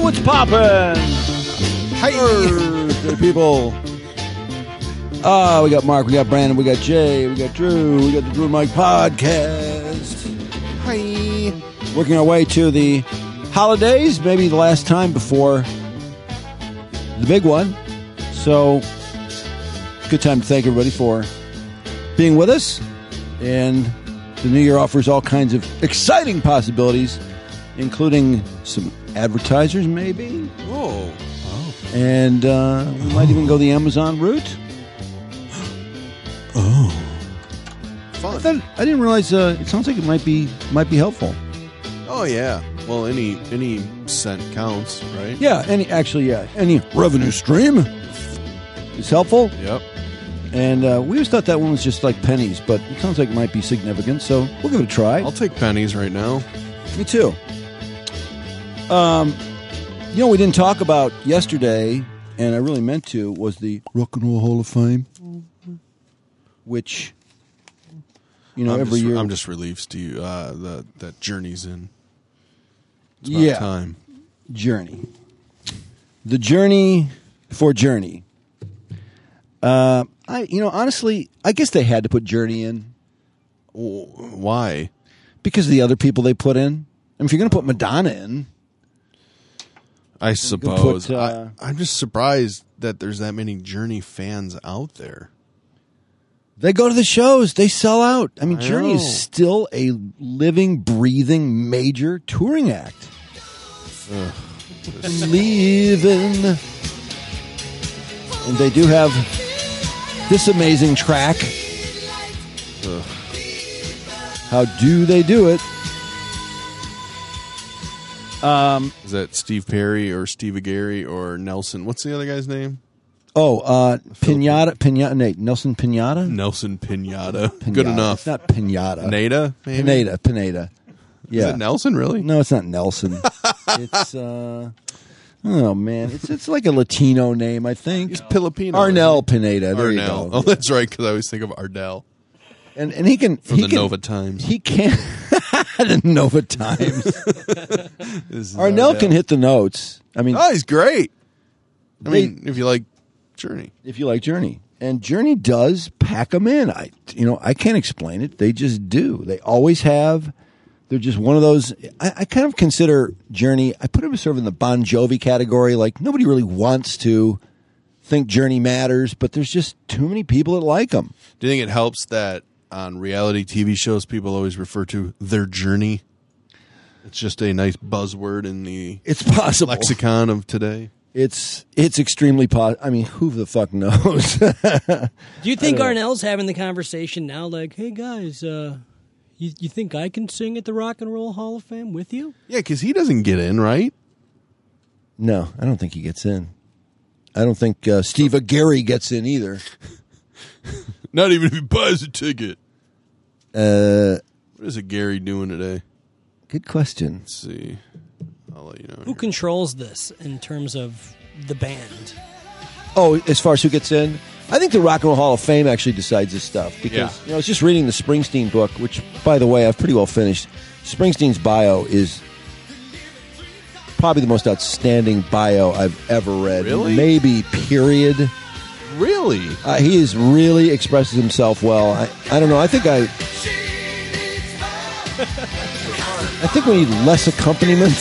what's poppin'? Hi, good people. We got Mark, we got Brandon, we got Jay, we got Drew, we got the Drew and Mike podcast. hi. Working our way to the holidays, maybe the last time before the big one. So, good time to thank everybody for being with us. And the new year offers all kinds of exciting possibilities, including some advertisers, maybe. Oh. And we might even go the Amazon route. Fun. I didn't realize. It sounds like it might be helpful. Oh, yeah. Well, any cent counts, right? Yeah. Any revenue stream is helpful. Yep. And we always thought that one was just like pennies, but it sounds like it might be significant. So we'll give it a try. I'll take pennies right now. Me too. We didn't talk about yesterday, and I really meant to, was the Rock and Roll Hall of Fame, which, every year. I'm just relieved, Steve, that Journey's in. It's about time. Journey. The Journey for Journey. Honestly, I guess they had to put Journey in. Why? Because of the other people they put in. I mean, if you're going to put Madonna in. I suppose. I'm just surprised that there's that many Journey fans out there. They go to the shows. They sell out. I mean, I Journey know. is still a living, breathing, major touring act. Leaving. And they do have this amazing track. How do they do it? Is that Steve Perry or Steve Aguirre or Nelson? What's the other guy's name? Pinata, Nate, Nelson Pinata? Nelson Pinata. Pinata. Good enough. It's not Pinata. Pineda, maybe? Pinata. Yeah. Is it Nelson, really? No, it's not Nelson. It's, oh man, it's like a Latino name, I think. He's Filipino. Arnel Pineda. There you Arnell. go. Oh, that's right, because I always think of Ardell And he can from the Nova Times. He can the Nova Times. This is Arnell can hit the notes. I mean, Oh, he's great. I mean, if you like Journey. if you like Journey, and Journey does pack them in. I can't explain it. They just do. They always have. They're just one of those. I kind of consider Journey. I put them sort of in the Bon Jovi category. Like nobody really wants to think Journey matters, but there's just too many people that like them. Do you think it helps that on reality TV shows people always refer to their journey? It's just a nice buzzword in the It's possible. lexicon of today. It's extremely possible. I mean, who the fuck knows? Do you think Arnell's having the conversation now? Like, hey guys, you think I can sing at the Rock and Roll Hall of Fame with you? Yeah, because he doesn't get in, right? No, I don't think he gets in. I don't think Steve Aguirre gets in either. Not even if he buys a ticket. What is Gary doing today? Good question. Let's see. I'll let you know. Who controls this in terms of the band? Oh, as far as who gets in, I think the Rock and Roll Hall of Fame actually decides this stuff because I was just reading the Springsteen book, which, by the way, I've pretty well finished. Springsteen's bio is probably the most outstanding bio I've ever read. Really? Maybe period. Really? He is really expresses himself well. I don't know. I think we need less accompaniment.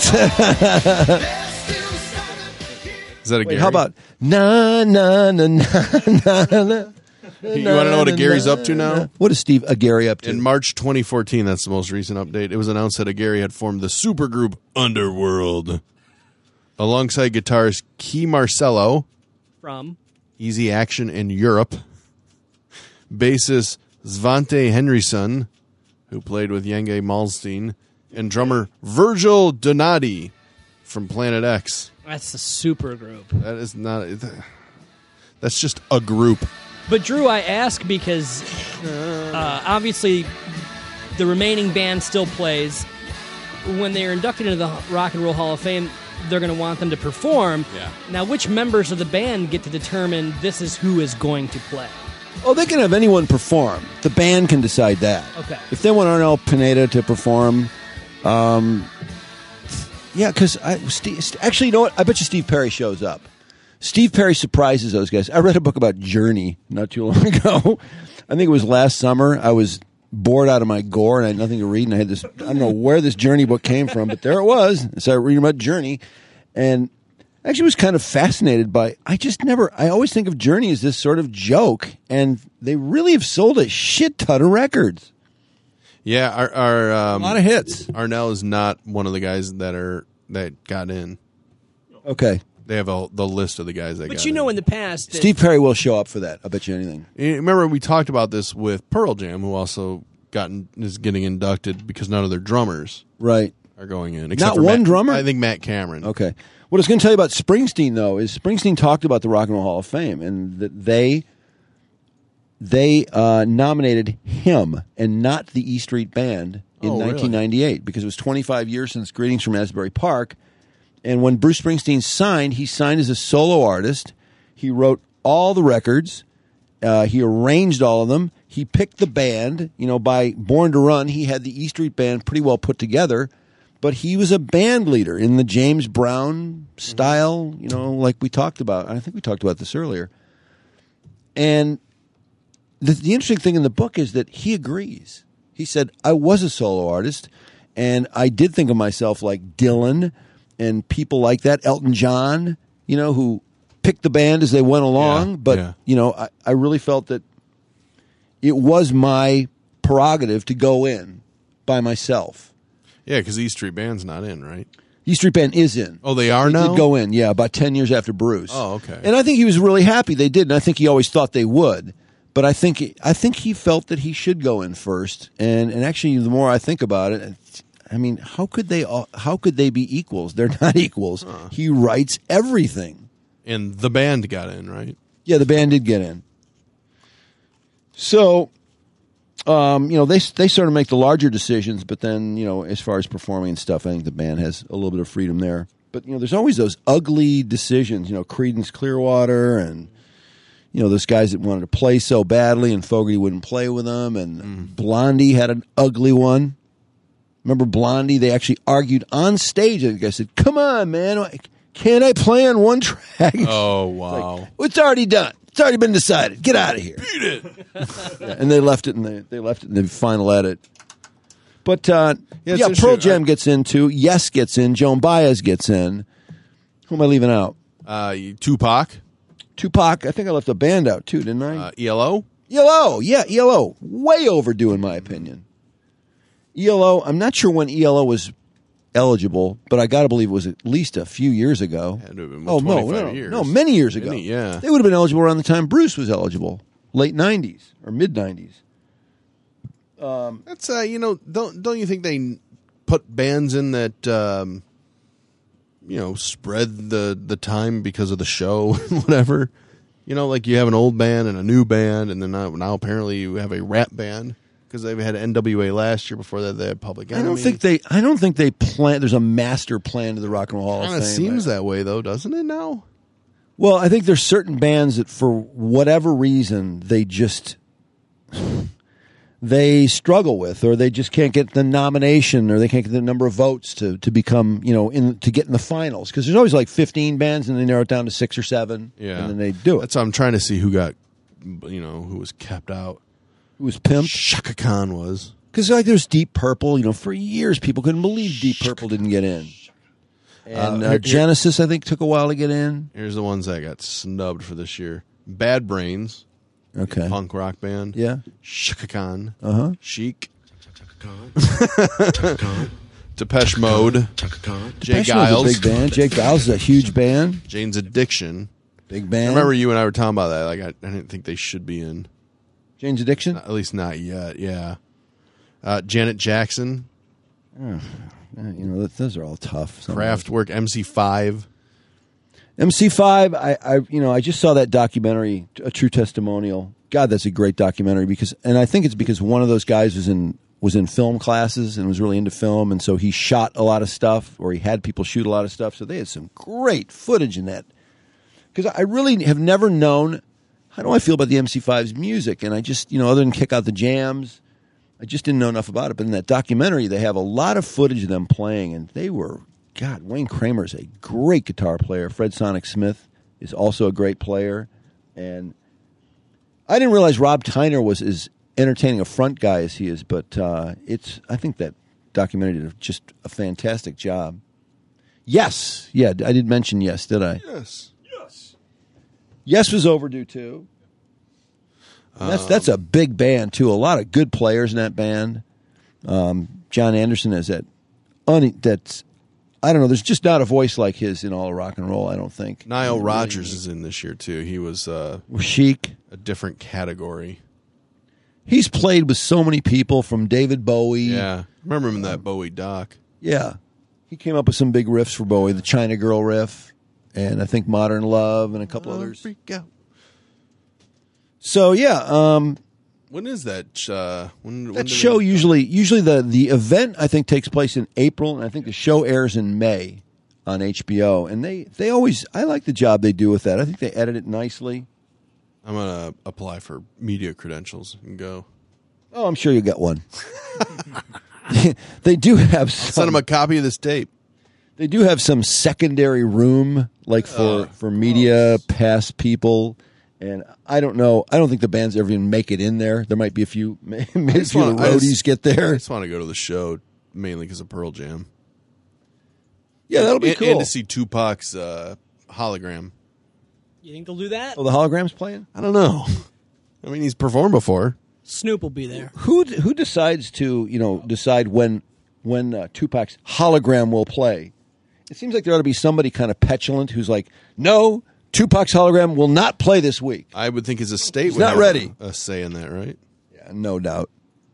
Is that a Wait, Gary? how about na na na na na na? You want to know what Gary's up to now? What is Steve Aguirre up to? In March 2014, that's the most recent update, it was announced that Aguirre had formed the supergroup Underworld alongside guitarist Key Marcello, From? Easy Action in Europe, bassist Svante Henryson, who played with Yngwie Malmsteen, and drummer Virgil Donati from Planet X. That's the super group. That is not... That's just a group. But Drew, I ask because obviously the remaining band still plays. When they're inducted into the Rock and Roll Hall of Fame, they're going to want them to perform. Yeah. Now, which members of the band get to determine this is who is going to play? Oh, they can have anyone perform. The band can decide that. Okay. If they want Arnel Pineda to perform, Yeah, because actually, you know what? I bet you Steve Perry shows up. Steve Perry surprises those guys. I read a book about Journey not too long ago. I think it was last summer. I was bored out of my gore and I had nothing to read. And I had this, I don't know where this Journey book came from, but there it was. So I read about Journey. And actually was kind of fascinated by, I always think of Journey as this sort of joke. And they really have sold a shit ton of records. Yeah, our A lot of hits. Arnell is not one of the guys that got in. Okay. They have the list of the guys that got in. But you know, in the past, Steve Perry will show up for that. I'll bet you anything. Remember, we talked about this with Pearl Jam, who also is getting inducted because none of their drummers Right. are going in. Not one drummer? I think Matt Cameron. Okay. What I was going to tell you about Springsteen, though, is Springsteen talked about the Rock and Roll Hall of Fame, and that they nominated him and not the E Street Band in 1998 because it was 25 years since Greetings from Asbury Park. And when Bruce Springsteen signed, he signed as a solo artist. He wrote all the records. He arranged all of them. He picked the band. You know, by Born to Run, he had the E Street Band pretty well put together. But he was a band leader in the James Brown style, you know, like we talked about. I think we talked about this earlier. And the interesting thing in the book is that he agrees. He said, I was a solo artist, and I did think of myself like Dylan and people like that, Elton John, you know, who picked the band as they went along. But, you know, I really felt that it was my prerogative to go in by myself. Yeah, because E Street Band's not in, right? E Street Band is in. Oh, they are now? They did go in, yeah, about 10 years after Bruce. Oh, okay. And I think he was really happy they did, and I think he always thought they would. But I think he felt that he should go in first. And actually, the more I think about it, I mean, how could they be equals? They're not equals. He writes everything. And the band got in, right? Yeah, the band did get in. So, you know, they sort of make the larger decisions, but then, you know, as far as performing and stuff, I think the band has a little bit of freedom there. But, you know, there's always those ugly decisions, you know, Creedence Clearwater and, you know, those guys that wanted to play so badly and Fogerty wouldn't play with them. And Blondie had an ugly one. Remember Blondie? They actually argued on stage. And the guy said, come on, man. Can't I play on one track? Oh, wow. Like, it's already done. It's already been decided. Get out of here. Beat it. Yeah, and they left it in the final edit. But it's Pearl Jam gets in too. Yes gets in. Joan Baez gets in. Who am I leaving out? Tupac. Tupac. I think I left a band out too, didn't I? ELO. ELO. Yeah, ELO. Way overdue in my opinion. ELO. I'm not sure when ELO was eligible, but I got to believe it was at least a few years ago. Had to have been 25 years. No, many years ago. Yeah. They would have been eligible around the time Bruce was eligible, late 90s or mid 90s. That's you know, don't you think they put bands in that you know, spread the time because of the show and whatever? You know, like you have an old band and a new band, and then now apparently you have a rap band. Because they've had NWA last year. Before that, they had Public Enemy. I don't think they plan. There's a master plan to the Rock and Roll Hall of Fame. Kind of seems that way, though, doesn't it? Now. Well, I think there's certain bands that, for whatever reason, they struggle with, or they just can't get the nomination, or they can't get the number of votes to become, you know, to get in the finals. Because there's always like 15 bands, and they narrow it down to 6 or 7, yeah, and then they do it. That's how I'm trying to see who got, you know, who was kept out. It was pimped. Shaka Khan was. Because like there's Deep Purple, you know, for years people couldn't believe Deep Purple didn't get in. And Genesis, I think, took a while to get in. Here's the ones that got snubbed for this year. Bad Brains. Okay. Punk rock band. Yeah. Shaka Khan. Uh-huh. Chic. Depeche Mode. Jay Giles. A big band. Jay Giles is a huge band. Jane's Addiction. Big band. I remember you and I were talking about that. Like I didn't think they should be in. Jane's Addiction? At least not yet, yeah. Janet Jackson. You know, those are all tough. Kraftwerk, MC5. MC5, I just saw that documentary, A True Testimonial. God, that's a great documentary and I think it's because one of those guys was in film classes and was really into film, and so he shot a lot of stuff, or he had people shoot a lot of stuff. So they had some great footage in that. Because I really have never known, how do I feel about the MC5's music? And I just, you know, other than kick out the jams, I just didn't know enough about it. But in that documentary, they have a lot of footage of them playing, and they were God, Wayne Kramer is a great guitar player. Fred Sonic Smith is also a great player. And I didn't realize Rob Tyner was as entertaining a front guy as he is, but I think that documentary did just a fantastic job. Yes. Yeah, I did mention Yes, did I? Yes. Yes was overdue, too. That's a big band, too. A lot of good players in that band. John Anderson is that's, I don't know, there's just not a voice like his in all of rock and roll, I don't think. Nile Rodgers is in this year, too. He was Chic. a different category. He's played with so many people, from David Bowie. Yeah. Remember him in that Bowie doc. Yeah. He came up with some big riffs for Bowie, the China Girl riff, and I think Modern Love and a couple others. Freak out. So, yeah. When is that? That show usually the event, I think, takes place in April, and I think the show airs in May on HBO. And they always, I like the job they do with that. I think they edit it nicely. I'm going to apply for media credentials and go. Oh, I'm sure you'll get one. They do have some. Send them a copy of this tape. They do have some secondary room, like for media pass people. And I don't know. I don't think the bands ever even make it in there. There might be a few. Maybe a few of the roadies get there. I just want to go to the show mainly because of Pearl Jam. Yeah, that'll be cool. And to see Tupac's hologram. You think they'll do that? Oh, the hologram's playing? I don't know. I mean, he's performed before. Snoop will be there. Who decides to decide when Tupac's hologram will play? It seems like there ought to be somebody kind of petulant who's like, no, Tupac's hologram will not play this week. I would think his estate He's would not have ready. a say in that, right? Yeah, no doubt.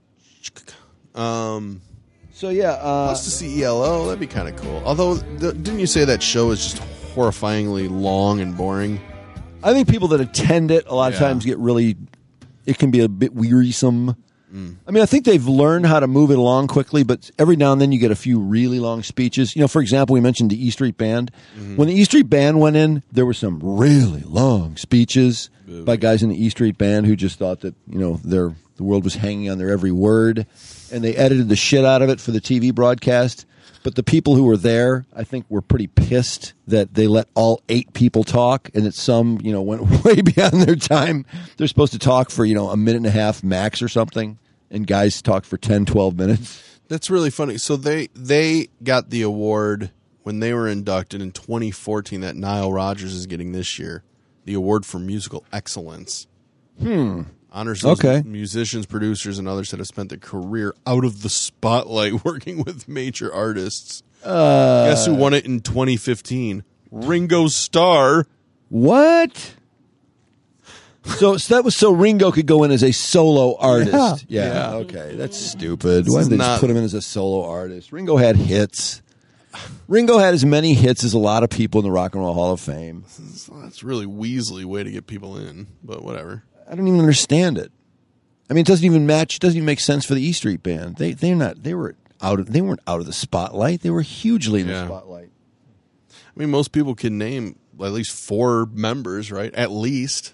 So yeah, Us to see ELO, that'd be kind of cool. Although, didn't you say that show is just horrifyingly long and boring? I think people that attend it a lot of times get really. It can be a bit wearisome. I mean, I think they've learned how to move it along quickly, but every now and then you get a few really long speeches. You know, for example, we mentioned the E Street Band. When the E Street Band went in, there were some really long speeches by guys in the E Street Band who just thought that, the world was hanging on their every word, and they edited the shit out of it for the TV broadcast. But the people who were there, I think, were pretty pissed that they let all 8 people talk and that some, went way beyond their time. They're supposed to talk for, a minute and a half max or something, and guys talk for 10, 12 minutes. That's really funny. So they got the award when they were inducted in 2014 that Nile Rodgers is getting this year, the award for musical excellence. Honors those musicians, producers, and others that have spent their career out of the spotlight working with major artists. Guess who won it in 2015? Ringo Starr. What? So that was so Ringo could go in as a solo artist. Yeah. Okay, that's stupid. Why didn't they just put him in as a solo artist? Ringo had hits. Ringo had as many hits as a lot of people in the Rock and Roll Hall of Fame. That's really Weasley way to get people in, but whatever. I don't even understand it. I mean, it doesn't even match. It doesn't even make sense for the E Street Band. They weren't out of the spotlight. They were hugely in the spotlight. I mean, most people can name at least 4 members, right? At least.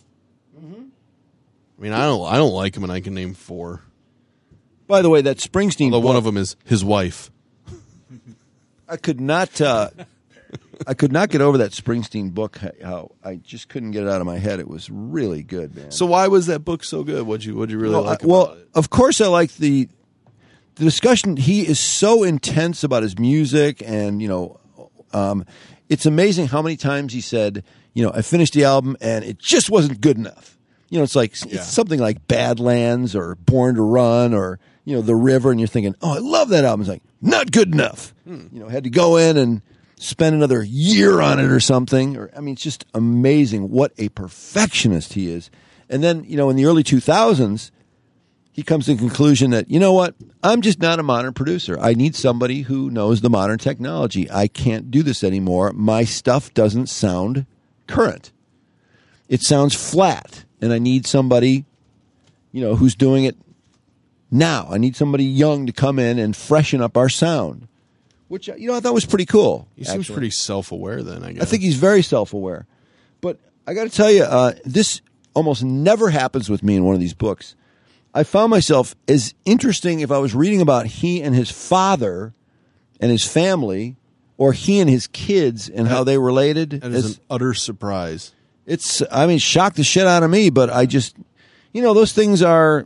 I mean, I don't like him, and I can name 4. By the way, that Springsteen. Although one of them is his wife. I could not get over that Springsteen book. How I just couldn't get it out of my head. It was really good, man. So why was that book so good? What'd you really like about it? Of course, I like the discussion. He is so intense about his music, and it's amazing how many times he said, I finished the album and it just wasn't good enough. It's like it's something like Badlands or Born to Run or The River, and you're thinking, oh, I love that album. It's like not good enough. Had to go in and spend another year on it or something. It's just amazing what a perfectionist he is. And then, in the early 2000s, he comes to the conclusion that, I'm just not a modern producer. I need somebody who knows the modern technology. I can't do this anymore. My stuff doesn't sound current. It sounds flat. And I need somebody, who's doing it now. I need somebody young to come in and freshen up our sound. Which, I thought was pretty cool. He seems pretty self-aware then, I guess. I think he's very self-aware. But I got to tell you, this almost never happens with me in one of these books. I found myself as interesting if I was reading about he and his father and his family, or he and his kids and how they related. That is an utter surprise. Shocked the shit out of me, but I just, those things are,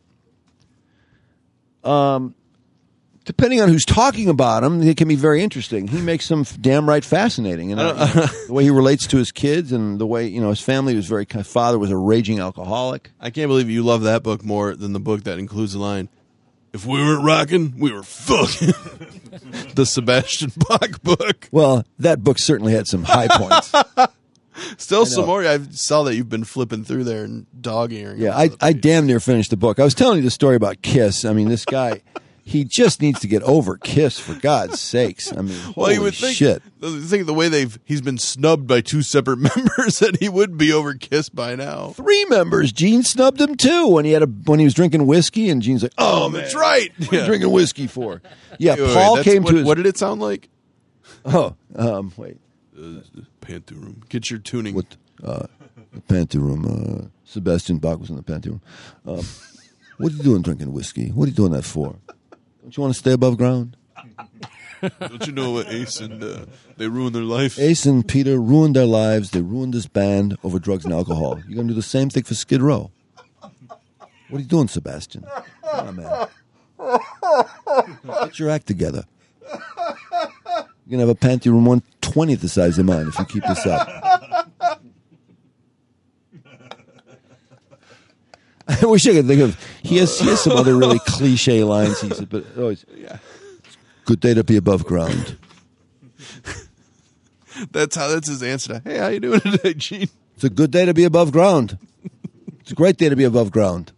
depending on who's talking about them, it can be very interesting. He makes them damn right fascinating. And the way he relates to his kids and the way, his family was his father was a raging alcoholic. I can't believe you love that book more than the book that includes the line, "If we weren't rocking, we were fucking." The Sebastian Bach book. Well, that book certainly had some high points. Still some more. I saw that you've been flipping through there and dog-earing. Yeah, I damn near finished the book. I was telling you the story about Kiss. I mean, this guy, he just needs to get over Kiss, for God's sakes. I mean, holy you would think, shit. Think the way he's been snubbed by 2 separate members that he would be over Kiss by now. 3 members. Gene snubbed him too when he was drinking whiskey, and Gene's like, "Oh, man, that's right. What are you drinking whiskey for?" Yeah, Wait, Paul came to his. What did it sound like? Wait. Panther room. Get your tuning. The Panther room. Sebastian Bach was in the Panther room. What are you doing drinking whiskey? What are you doing that for? Don't you want to stay above ground? Don't you know what Ace and they ruined their life? Ace and Peter ruined their lives. They ruined this band over drugs and alcohol. You're going to do the same thing for Skid Row. What are you doing, Sebastian? Come on, man. Get your act together. You're going to have a panty room 1/20th the size of mine if you keep this up. I wish I could think of... He has some other really cliche lines he said, but always... Yeah. Good day to be above ground. That's his answer to, "Hey, how you doing today, Gene?" It's a good day to be above ground. It's a great day to be above ground.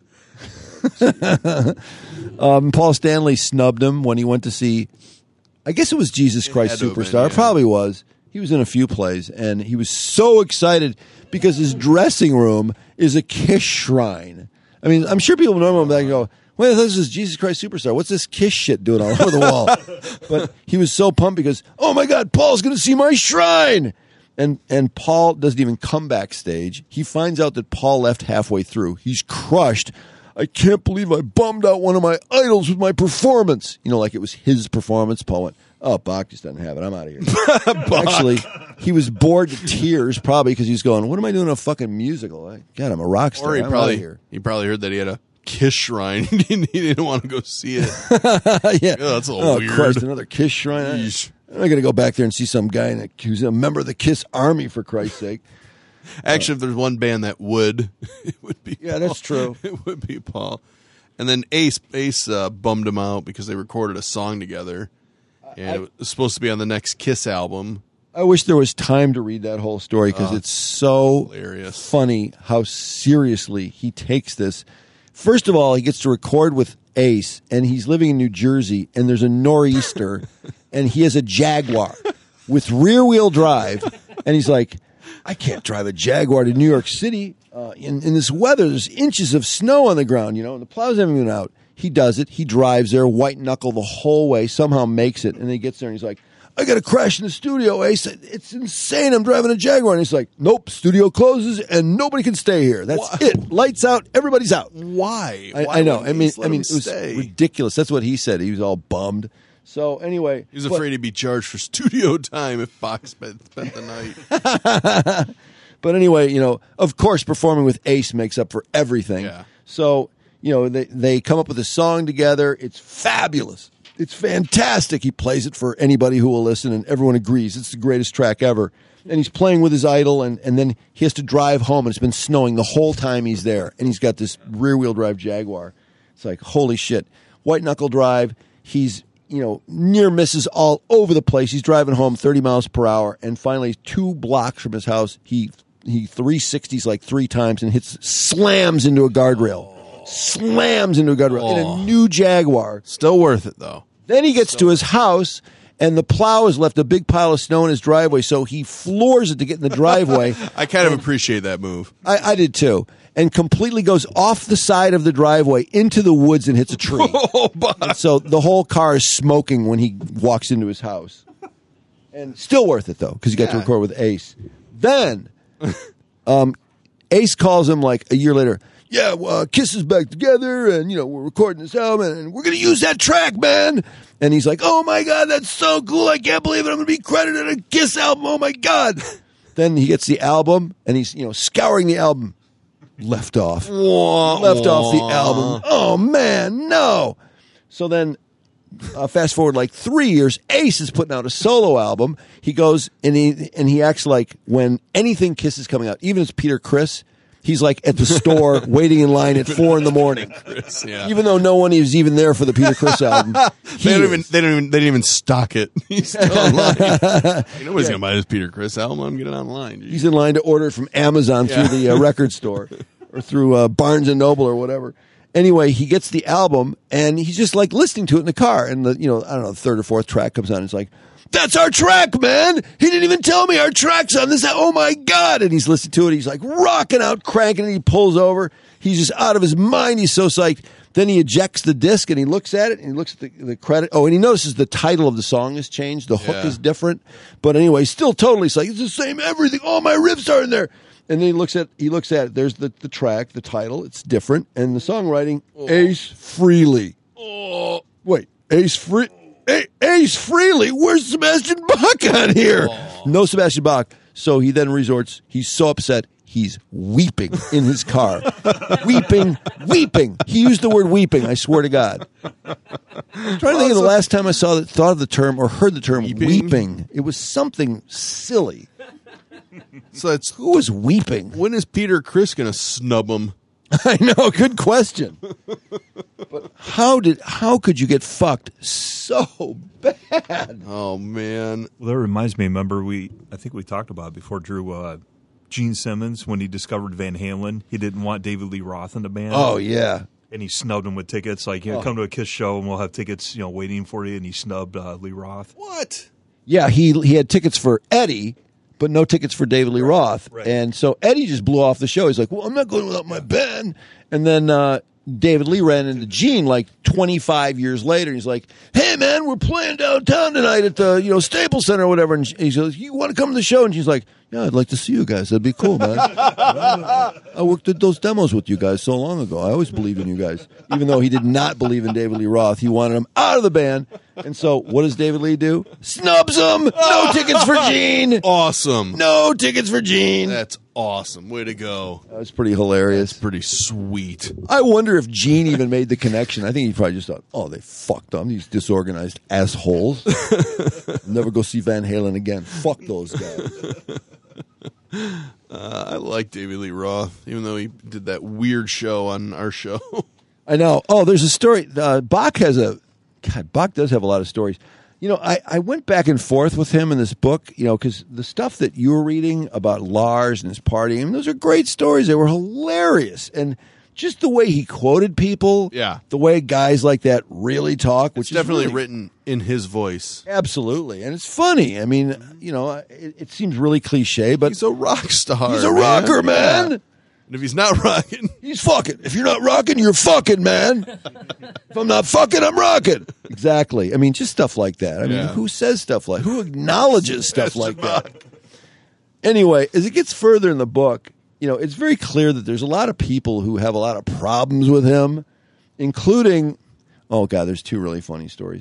Paul Stanley snubbed him when he went to see, I guess it was Jesus Christ Superstar. It probably was. He was in a few plays, and he was so excited because his dressing room is a Kiss shrine. I mean, I'm sure people know him and go, "Well, this is Jesus Christ Superstar. What's this Kiss shit doing all over the wall?" But he was so pumped because, "Oh my God, Paul's going to see my shrine!" And Paul doesn't even come backstage. He finds out that Paul left halfway through. He's crushed. "I can't believe I bummed out one of my idols with my performance." Like it was his performance. Paul went, "Oh, Bach just doesn't have it. I'm out of here." Actually, he was bored to tears probably because he was going, "What am I doing in a fucking musical? God, I'm a rock star. Or I'm out of here." he probably heard that he had a Kiss shrine. He didn't want to go see it. Yeah, that's a little weird. Christ, another Kiss shrine. Yeesh. I'm not going to go back there and see some guy who's a member of the Kiss Army, for Christ's sake. Actually, if there's one band that would, it would be Yeah, that's true. It would be Paul. And then Ace bummed him out because they recorded a song together. And it was supposed to be on the next Kiss album. I wish there was time to read that whole story because it's so hilarious. Funny how seriously he takes this. First of all, he gets to record with Ace, and he's living in New Jersey, and there's a nor'easter, and he has a Jaguar with rear-wheel drive, and he's like, "I can't drive a Jaguar to New York City in this weather. There's inches of snow on the ground, and the plows haven't been out." He does it. He drives there, white knuckle the whole way, somehow makes it, and then he gets there, and he's like, "I got to crash in the studio, Ace. It's insane. I'm driving a Jaguar." And he's like, "Nope, studio closes, and nobody can stay here. That's it. Lights out. Everybody's out." Why? I know. I mean, it was stay? ridiculous. That's what he said. He was all bummed. So anyway, he was afraid he'd be charged for studio time if Bach spent the night. But anyway, of course, performing with Ace makes up for everything. Yeah. So they come up with a song together. It's fabulous. It's fantastic. He plays it for anybody who will listen, and everyone agrees it's the greatest track ever. And he's playing with his idol, and then he has to drive home, and it's been snowing the whole time he's there. And he's got this rear-wheel drive Jaguar. It's like, holy shit. White knuckle drive. He's, near misses all over the place. He's driving home 30 miles per hour, and finally 2 blocks from his house, he 360s like 3 times and slams into a guardrail. Slams into a guardrail in a new Jaguar. Still worth it, though. Then he gets to his house, and the plow has left a big pile of snow in his driveway, so he floors it to get in the driveway. I kind of appreciate that move. I did, too. And completely goes off the side of the driveway into the woods and hits a tree. And so the whole car is smoking when he walks into his house. And still worth it, though, because you got to record with Ace. Then Ace calls him like a year later. yeah, Kiss is back together, and, we're recording this album, and we're going to use that track, man. And he's like, oh, my God, that's so cool. I can't believe it. I'm going to be credited on a Kiss album. Oh, my God. Then he gets the album, and he's, scouring the album. Left off. Left off the album. Oh, man, no. So then, fast forward like 3 years, Ace is putting out a solo album. He goes, and he acts like when anything Kiss is coming out, even as Peter Criss, he's like at the store waiting in line at 4 a.m. Chris, yeah. Even though no one is even there for the Peter Criss album. They didn't even stock it. He's still online. Nobody's gonna buy this Peter Criss album. I'm getting it online. He's in line to order it from Amazon through the record store or through Barnes and Noble or whatever. Anyway, he gets the album and he's just like listening to it in the car, and the third or fourth track comes on. And it's like, that's our track, man. He didn't even tell me our track's on this. Oh, my God. And he's listening to it. He's like rocking out, cranking it. He pulls over. He's just out of his mind. He's so psyched. Then he ejects the disc and he looks at it and he looks at the credit. Oh, and he notices the title of the song has changed. The hook is different. But anyway, still totally psyched. It's the same everything. All my riffs are in there. And then he looks at it. There's the track, the title. It's different. And the songwriting, Ace Frehley. Oh. Wait, Ace Frehley? Where's Sebastian Bach on here? Oh. No Sebastian Bach. So he then resorts, he's so upset, he's weeping in his car. weeping. He used the word weeping, I swear to God. I'm trying to think of the last time I thought of the term or heard the term weeping. It was something silly. So who was weeping? When is Peter Criss going to snub him? I know, good question. But how could you get fucked so bad? Oh man. Well, that reminds me. Remember, I think we talked about it before, Drew. Gene Simmons, when he discovered Van Halen, he didn't want David Lee Roth in the band. Oh yeah. And he snubbed him with tickets. Like, come to a Kiss show and we'll have tickets, waiting for you. And he snubbed Lee Roth. What? Yeah, he had tickets for Eddie, but no tickets for David Lee Roth. Right. And so Eddie just blew off the show. He's like, well, I'm not going without my band. And then David Lee ran into Gene like 25 years later. And he's like, hey, man, we're playing downtown tonight at the Staples Center or whatever. And he goes, you want to come to the show? And she's like, yeah, I'd like to see you guys. That'd be cool, man. I worked at those demos with you guys so long ago. I always believed in you guys. Even though he did not believe in David Lee Roth. He wanted him out of the band. And so what does David Lee do? Snubs him. No tickets for Gene. Awesome. No tickets for Gene. That's awesome. Way to go. That's pretty hilarious. That's pretty sweet. I wonder if Gene even made the connection. I think he probably just thought, oh, they fucked them. These disorganized assholes. Never go see Van Halen again. Fuck those guys. I like David Lee Roth, even though he did that weird show on our show. I know. Oh, there's a story. Bach does have a lot of stories. I went back and forth with him in this book, because the stuff that you were reading about Lars and his partying, those are great stories. They were hilarious. And just the way he quoted people, the way guys like that really talk, which is definitely really written in his voice. Absolutely. And it's funny. I mean, it seems really cliche, but he's a rock star. He's a rocker, man. Yeah. And if he's not rocking, he's fucking. If you're not rocking, you're fucking, man. If I'm not fucking, I'm rocking. Exactly. I mean, just stuff like that. I mean, who says stuff like, who acknowledges stuff like that? Anyway, as it gets further in the book, it's very clear that there's a lot of people who have a lot of problems with him, including, oh God, there's two really funny stories.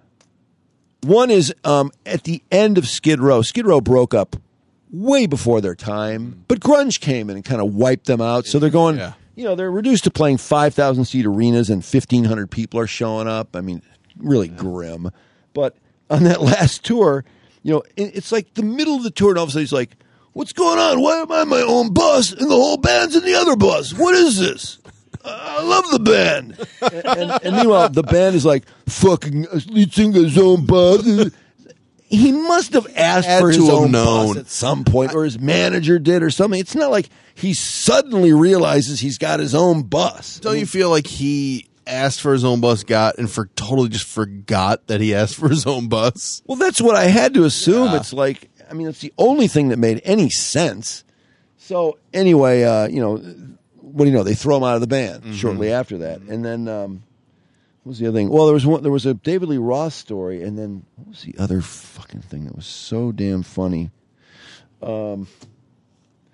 One is at the end of Skid Row. Skid Row broke up way before their time, but grunge came in and kind of wiped them out. So they're going, they're reduced to playing 5,000-seat arenas and 1,500 people are showing up. I mean, really grim. But on that last tour, it's like the middle of the tour, and all of a sudden he's like, what's going on? Why am I in my own bus and the whole band's in the other bus? What is this? I love the band. And meanwhile, the band is like, fucking lead singer's own bus. He must have asked for his own bus at some point, or his manager did or something. It's not like he suddenly realizes he's got his own bus. Don't you feel like he asked for his own bus, totally just forgot that he asked for his own bus? Well, that's what I had to assume. Yeah. It's like, I mean, it's the only thing that made any sense. So anyway, what do you know? They throw him out of the band shortly after that. And then what was the other thing? Well, there was a David Lee Roth story, and then what was the other fucking thing that was so damn funny?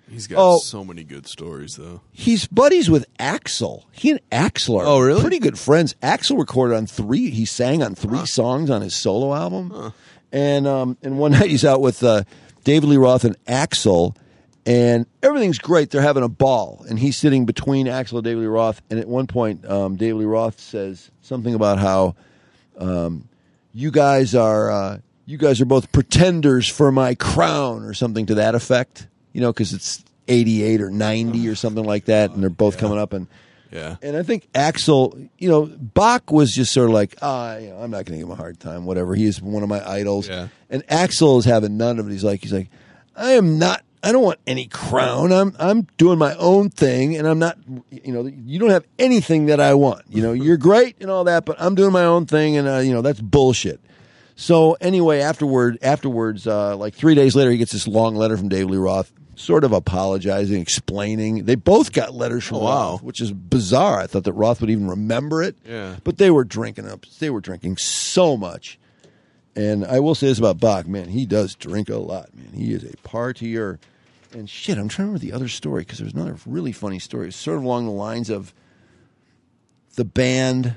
He's got so many good stories, though. He's buddies with Axl. He and Axl are pretty good friends. Axl recorded on he sang on 3 songs on his solo album. And one night he's out with David Lee Roth and Axl, and everything's great. They're having a ball, and he's sitting between Axl and David Lee Roth. And at one point, David Lee Roth says something about how you guys are both pretenders for my crown, or something to that effect. You know, because it's 88 or 90 or something like that, and they're both coming up. And I think Axl, Bach was just sort of like, I'm not going to give him a hard time, whatever. He is one of my idols. Yeah. And Axl is having none of it. He's like, I don't want any crown. I'm doing my own thing, and I'm not, you don't have anything that I want. You're great and all that, but I'm doing my own thing, and that's bullshit. So anyway, afterwards, like 3 days later, he gets this long letter from David Lee Roth, sort of apologizing, explaining. They both got letters from Roth, which is bizarre. I thought that Roth would even remember it. Yeah. But they were drinking so much. And I will say this about Bach, man, he does drink a lot, man. He is a partier. And shit, I'm trying to remember the other story, because there's another really funny story. It's sort of along the lines of the band,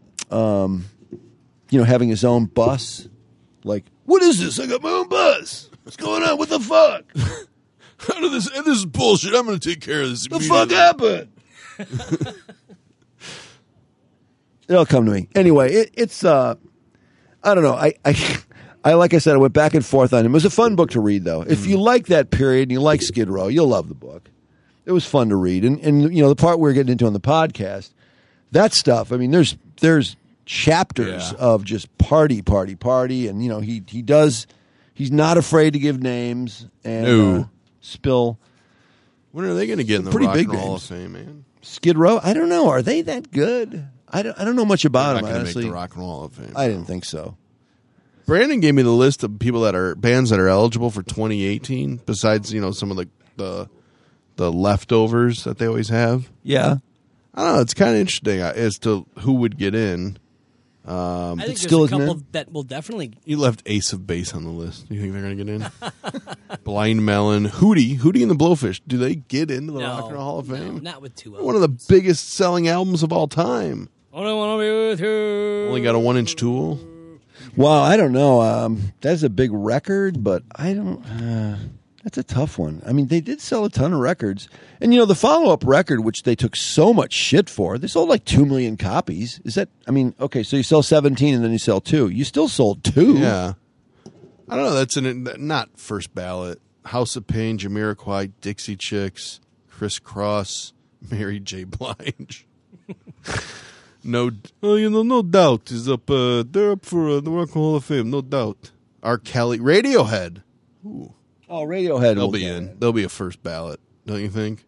having his own bus. Like, what is this? I got my own bus. What's going on? What the fuck? How did this? And this is bullshit. I'm going to take care of this. The fuck happened? It'll come to me. Anyway, it's I don't know. I like I said, I went back and forth on it. It was a fun book to read, though. If you like that period and you like Skid Row, you'll love the book. It was fun to read, and the part we're getting into on the podcast, that stuff. I mean, there's chapters of just party, and he's not afraid to give names and spill. When are they going to get in the Rock and Roll Hall of Fame, man? Skid Row? I don't know. Are they that good? I don't know much about them. Honestly, make the Rock and Roll Hall of Fame. I didn't think so. Brandon gave me the list of bands that are eligible for 2018. Besides, some of the leftovers that they always have. Yeah, I don't know. It's kind of interesting as to who would get in. I think there's a couple that will definitely. You left Ace of Base on the list. Do you think they're going to get in? Blind Melon, Hootie and the Blowfish. Do they get into the Rock and Roll Hall of Fame? No, not with 2 albums. One of the biggest selling albums of all time. I don't want to be with you. Only got a 1-inch Tool. Well, I don't know. That's a big record, but I don't. That's a tough one. I mean, they did sell a ton of records. And, the follow-up record, which they took so much shit for, they sold like 2 million copies. Is that, okay, so you sell 17 and then you sell 2. You still sold 2. Yeah. I don't know. That's not first ballot. House of Pain, Jamiroquai, Dixie Chicks, Criss Cross, Mary J. Blige. No doubt is up. They're up for the Rock and Roll Hall of Fame, no doubt. R. Kelly, Radiohead. Ooh. Oh, Radiohead. They'll be in. They'll be a first ballot, don't you think?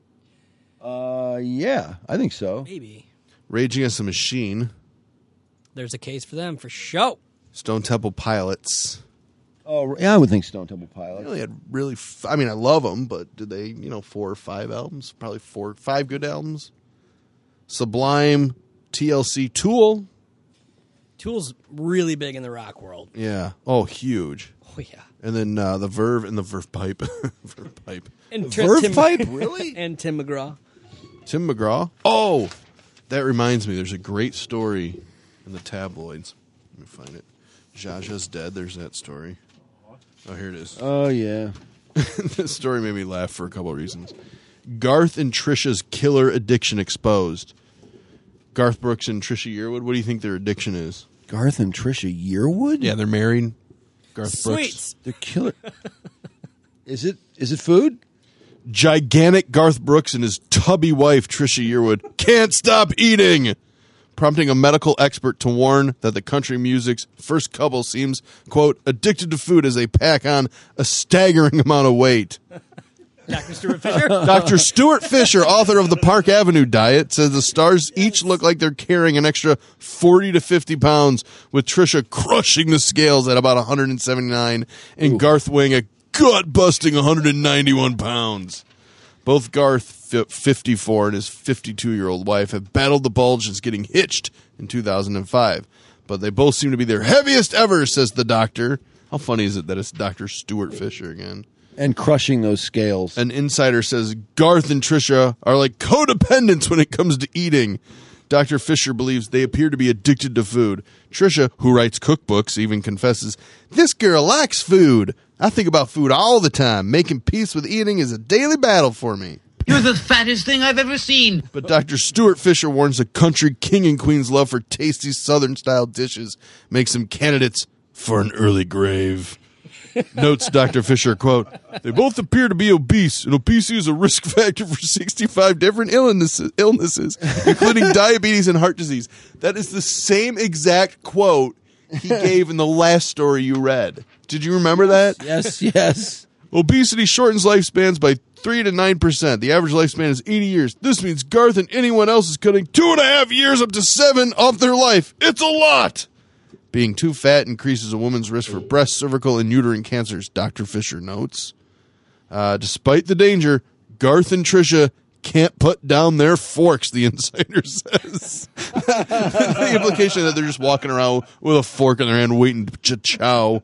Yeah, I think so. Maybe. Rage Against the Machine. There's a case for them for sure. Stone Temple Pilots. Oh, yeah, I would think Stone Temple Pilots. They really had I love them, but did they, 4 or 5 albums? Probably 4 or 5 good albums. Sublime, TLC, Tool. Tool's really big in the rock world. Yeah. Oh, huge. Oh, yeah. And then the Verve and the Verve Pipe. Verve Pipe. And Verve Pipe? Really? And Tim McGraw. Tim McGraw? Oh, that reminds me. There's a great story in the tabloids. Let me find it. Jaja's dead. There's that story. Oh, here it is. Oh, yeah. This story made me laugh for a couple of reasons. Garth and Trisha's killer addiction exposed. Garth Brooks and Trisha Yearwood, what do you think their addiction is? Garth and Trisha Yearwood? Yeah, they're married. Garth Sweets. Brooks. They're killer. Is it food? Gigantic Garth Brooks and his tubby wife, Trisha Yearwood, can't stop eating, prompting a medical expert to warn that the country music's first couple seems, quote, addicted to food as they pack on a staggering amount of weight. Dr. Stuart Fisher? Dr. Stuart Fisher, author of the Park Avenue Diet, says the stars each look like they're carrying an extra 40 to 50 pounds, with Trisha crushing the scales at about 179 and Garth weighing a gut-busting 191 pounds. Both Garth, 54, and his 52-year-old wife have battled the bulge since getting hitched in 2005. But they both seem to be their heaviest ever, says the doctor. How funny is it that it's Dr. Stuart Fisher again? And crushing those scales. An insider says Garth and Trisha are like codependents when it comes to eating. Dr. Fisher believes they appear to be addicted to food. Trisha, who writes cookbooks, even confesses, "This girl likes food. I think about food all the time. Making peace with eating is a daily battle for me." You're the fattest thing I've ever seen. But Dr. Stuart Fisher warns the country king and queen's love for tasty Southern-style dishes makes them candidates for an early grave. Notes Dr. Fisher, quote, "They both appear to be obese, and obesity is a risk factor for 65 different illnesses, including diabetes and heart disease." That is the same exact quote he gave in the last story you read. Did you remember that? Yes. Obesity shortens lifespans by 3 to 9%. The average lifespan is 80 years. This means Garth and anyone else is cutting 2.5 years up to 7 off their life. It's a lot. Being too fat increases a woman's risk for breast, cervical, and uterine cancers, Dr. Fisher notes. Despite the danger, Garth and Trisha can't put down their forks, the insider says. The implication that they're just walking around with a fork in their hand waiting to chow.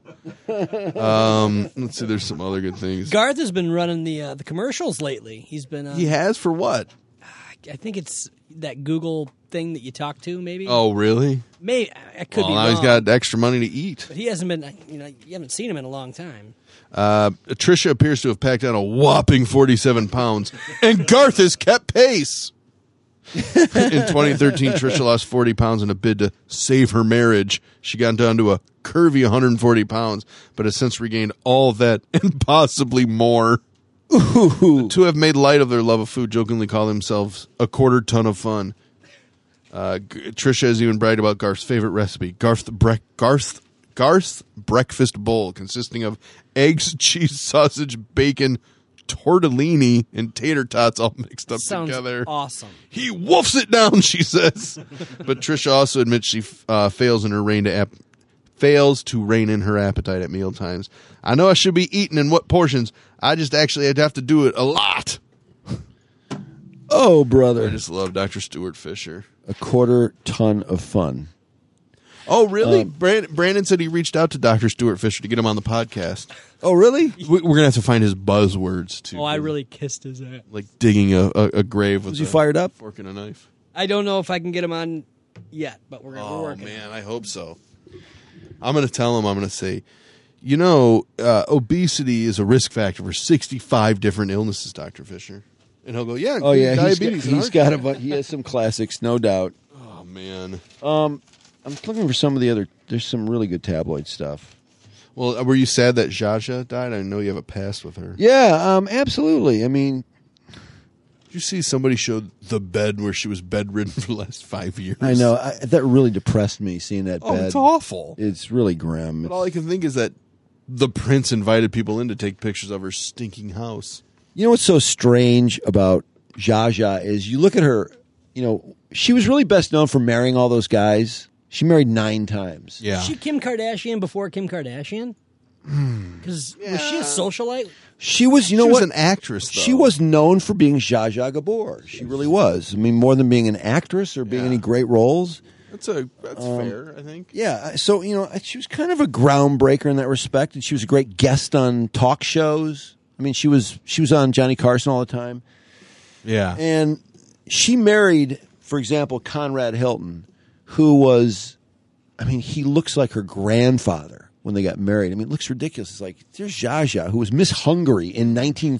Let's see, there's some other good things. Garth has been running the commercials lately. He's been. He has for what? I think it's that Google thing that you talk to, maybe. Oh, really? Maybe I could be Now wrong. he's got extra money to eat. But he hasn't been. You haven't seen him in a long time. Trisha appears to have packed on a whopping 47 pounds, and Garth has kept pace. In 2013, Trisha lost 40 pounds in a bid to save her marriage. She got down to a curvy 140 pounds, but has since regained all of that and possibly more. The two have made light of their love of food, jokingly call themselves a quarter ton of fun. Trisha has even bragged about Garth's favorite recipe, Garth's breakfast bowl, consisting of eggs, cheese, sausage, bacon, tortellini, and tater tots all mixed up Sounds together. awesome. He wolfs it down, she says. But Trisha also admits she fails to rein in her appetite at mealtimes. "I know I should be eating in what portions. I just actually have to do it a lot." Oh, I brother. just love Dr. Stuart Fisher. A quarter ton of fun. Oh, really? Brandon said he reached out to Dr. Stuart Fisher to get him on the podcast. Oh, really? We're going to have to find his buzzwords, too. Oh, I really kissed his ass. Like digging a grave with Was he a fired up? fork and a knife. I don't know if I can get him on yet, but we're Oh, working. man, I hope so. I'm going to tell him, I'm going to say, obesity is a risk factor for 65 different illnesses, Dr. Fisher. And he'll go, yeah, Oh, yeah. diabetes. He's got he has some classics, no doubt. Oh, man. I'm looking for some of the other. There's some really good tabloid stuff. Well, were you sad that Zsa died? I know you have a past with her. Yeah, absolutely. I mean, Did you see somebody showed the bed where she was bedridden for the last 5 years? I know that really depressed me seeing that Oh, bed. it's awful. It's really grim. But all I can think is that the prince invited people in to take pictures of her stinking house. You know what's so strange about Zsa is you look at her. She was really best known for marrying all those guys. She married 9 times. Yeah. Was she Kim Kardashian before Kim Kardashian? Because was she a socialite? She was. You know she was what? an actress, though. She was known for being Zsa Zsa Gabor. She really was. I mean, more than being an actress or being any great roles. That's fair, I think. Yeah. So she was kind of a groundbreaker in that respect, and she was a great guest on talk shows. I mean, she was on Johnny Carson all the time, Yeah. and she married, for example, Conrad Hilton, who was, I mean, he looks like her grandfather when they got married. I mean, it looks ridiculous. It's like, there's Zsa Zsa, who was Miss Hungary in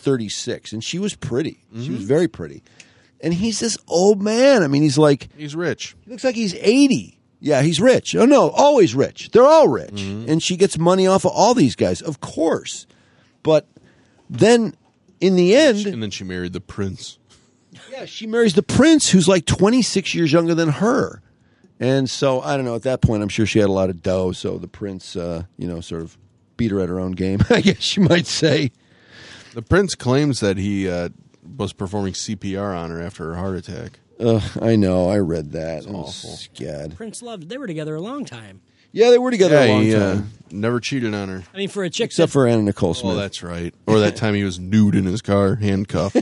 1936, and she was pretty. She was very pretty. And he's this old man. I mean, he's rich. He looks like he's 80. Yeah, he's rich. Oh, no, always rich. They're all rich. And she gets money off of all these guys, of course. But then, in the end... And then she married the prince. Yeah, she marries the prince, who's like 26 years younger than her. And so, I don't know, at that point, I'm sure she had a lot of dough, so the prince, sort of beat her at her own game, I guess you might say. The prince claims that he was performing CPR on her after her heart attack. I know, I read that. It's awful. Scared. Prince loved. They were together a long time. Yeah, they were together a long time. Never cheated on her. I mean, for a chick, Except for Anna Nicole Smith. Oh, that's right. Or that time he was nude in his car, handcuffed.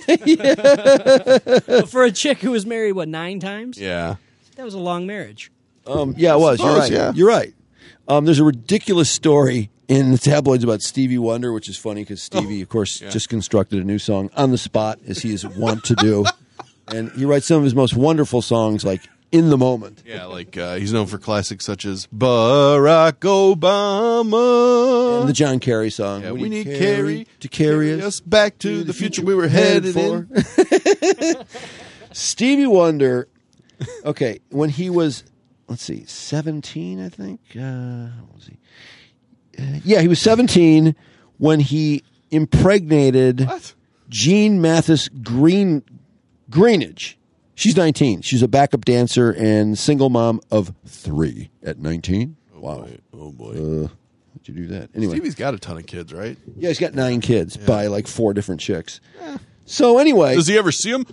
for a chick who was married 9 times. Yeah. That was a long marriage. Yeah, it was. You're suppose, right. yeah. You're right. There's a ridiculous story in the tabloids about Stevie Wonder, which is funny because Stevie, of course, just constructed a new song on the spot, as he is wont to do. And he writes some of his most wonderful songs, like, in the moment. Yeah, like he's known for classics such as Barack Obama. And the John Kerry song. Yeah, we need Kerry to carry us back to the future we were headed for. Stevie Wonder, okay, when he was, let's see, 17, I think. Let's see. Yeah, he was 17 when he impregnated Jean Mathis Greenidge. She's 19. She's a backup dancer and single mom of 3 at 19. Wow. Oh, boy. How'd you do that? Anyway. Stevie's got a ton of kids, right? Yeah, he's got 9 kids by like 4 different chicks. So anyway. Does he ever see them?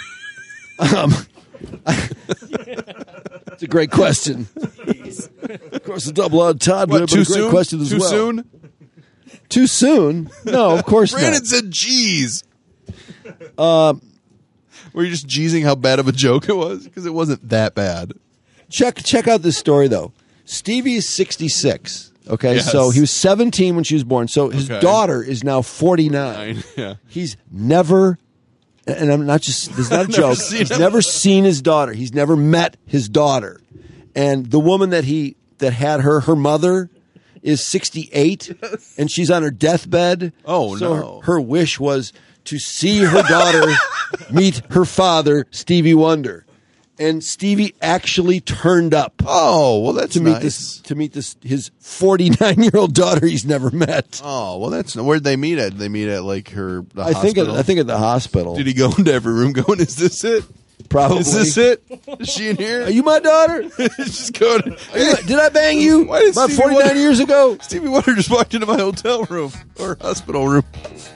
It's a great question. Of course, a double-odd toddler, but a great question as Too well. soon? Too soon? No, of course Brandon not. said G's. Were you just G'ing how bad of a joke it was? Because it wasn't that bad. Check out this story, though. Stevie is 66. Okay, Yes. so he was 17 when she was born. So his daughter is now 49. Yeah. He's never, and I'm not just, this is not a joke. He's him. never seen his daughter. He's never met his daughter. And the woman that had her mother is 68, and she's on her deathbed. Oh, so no. Her wish was to see her daughter meet her father, Stevie Wonder. And Stevie actually turned up. Oh, well, that's to meet nice. this his 49-year-old daughter he's never met. Oh, well, that's where'd they meet at? Did they meet at like the hospital? I think at the hospital. Did he go into every room going, "Is this it? Probably. Is this it? Is she in here? Are you my daughter? Just going. Did I bang you Why did about Stevie 49 Wonder- years ago? Stevie Wonder just walked into my hotel room or hospital room,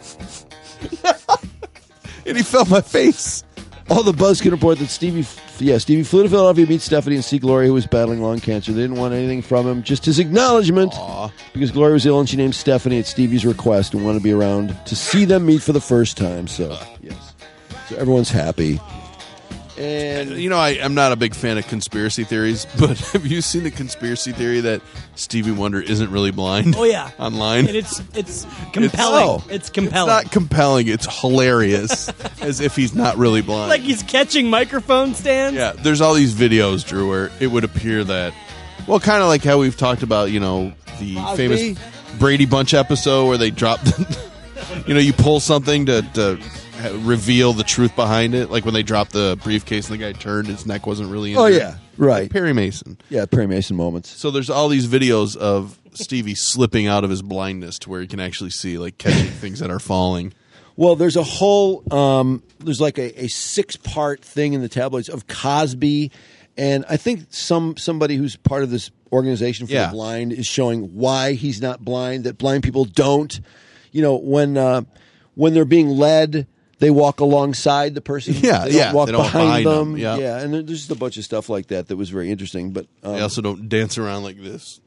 and he felt my face. All the buzz can report that Stevie flew to Philadelphia to meet Stephanie and see Gloria, who was battling lung cancer. They didn't want anything from him, just his acknowledgement. Because Gloria was ill and she named Stephanie at Stevie's request and wanted to be around to see them meet for the first time. So, yes. So everyone's happy. And You know, I'm not a big fan of conspiracy theories, but have you seen the conspiracy theory that Stevie Wonder isn't really blind? Oh yeah, online. And it's compelling. It's compelling. It's not compelling. It's hilarious, as if he's not really blind. Like he's catching microphone stands. Yeah, there's all these videos, Drew, where it would appear that, well, kind of like how we've talked about, you know, the famous Brady Bunch episode where they drop, you pull something to reveal the truth behind it, like when they dropped the briefcase and the guy turned, his neck wasn't really in there. Oh, yeah, right. Perry Mason. Yeah, Perry Mason moments. So there's all these videos of Stevie slipping out of his blindness to where he can actually see, like, catching things that are falling. Well, there's a whole, there's like a 6-part thing in the tabloids of Cosby, and I think somebody who's part of this organization for the blind is showing why he's not blind, that blind people don't, when they're being led, they walk alongside the person. Yeah, they don't walk they don't behind them. Yeah. And there's just a bunch of stuff like that was very interesting. But They also don't dance around like this.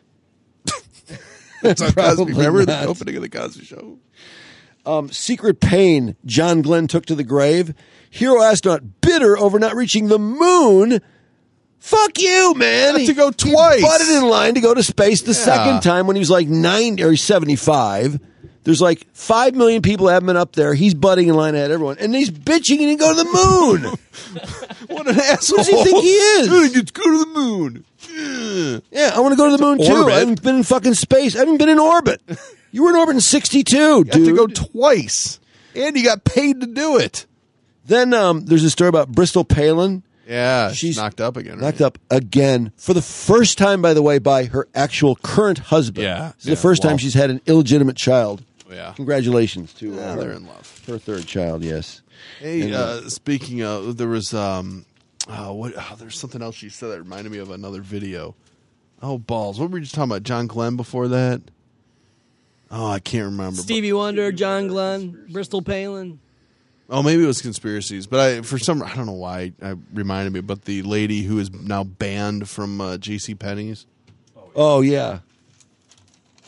It's on Probably Cosby. Remember not. the opening of the Cosby Show? Secret pain John Glenn took to the grave. Hero astronaut bitter over not reaching the moon. Fuck you, man. Had to go twice. He butted in line to go to space the second time when he was like 90 or 75. There's like 5 million people that haven't been up there. He's butting in line ahead of everyone. And he's bitching and he go to the moon. What an asshole. What does he think he is? Let's go to the moon. Yeah, I want to go to the moon too. Orbit. I haven't been in fucking space. I haven't been in orbit. You were in orbit in 62, You dude. have to go twice. And you got paid to do it. Then there's a story about Bristol Palin. Yeah, She's knocked up again. Right? Knocked up again for the first time, by the way, by her actual current husband. Yeah, It's the first time she's had an illegitimate child. Yeah. Congratulations to They're in love. her third child, yes. Hey, speaking of, there was there's something else she said that reminded me of another video. Oh, balls. What were we just talking about? John Glenn before that? Oh, I can't remember. Stevie Wonder, John Glenn, Bristol Palin. Oh, maybe it was conspiracies, but I don't know why I reminded me. But the lady who is now banned from J.C. Penney's. Oh, yeah.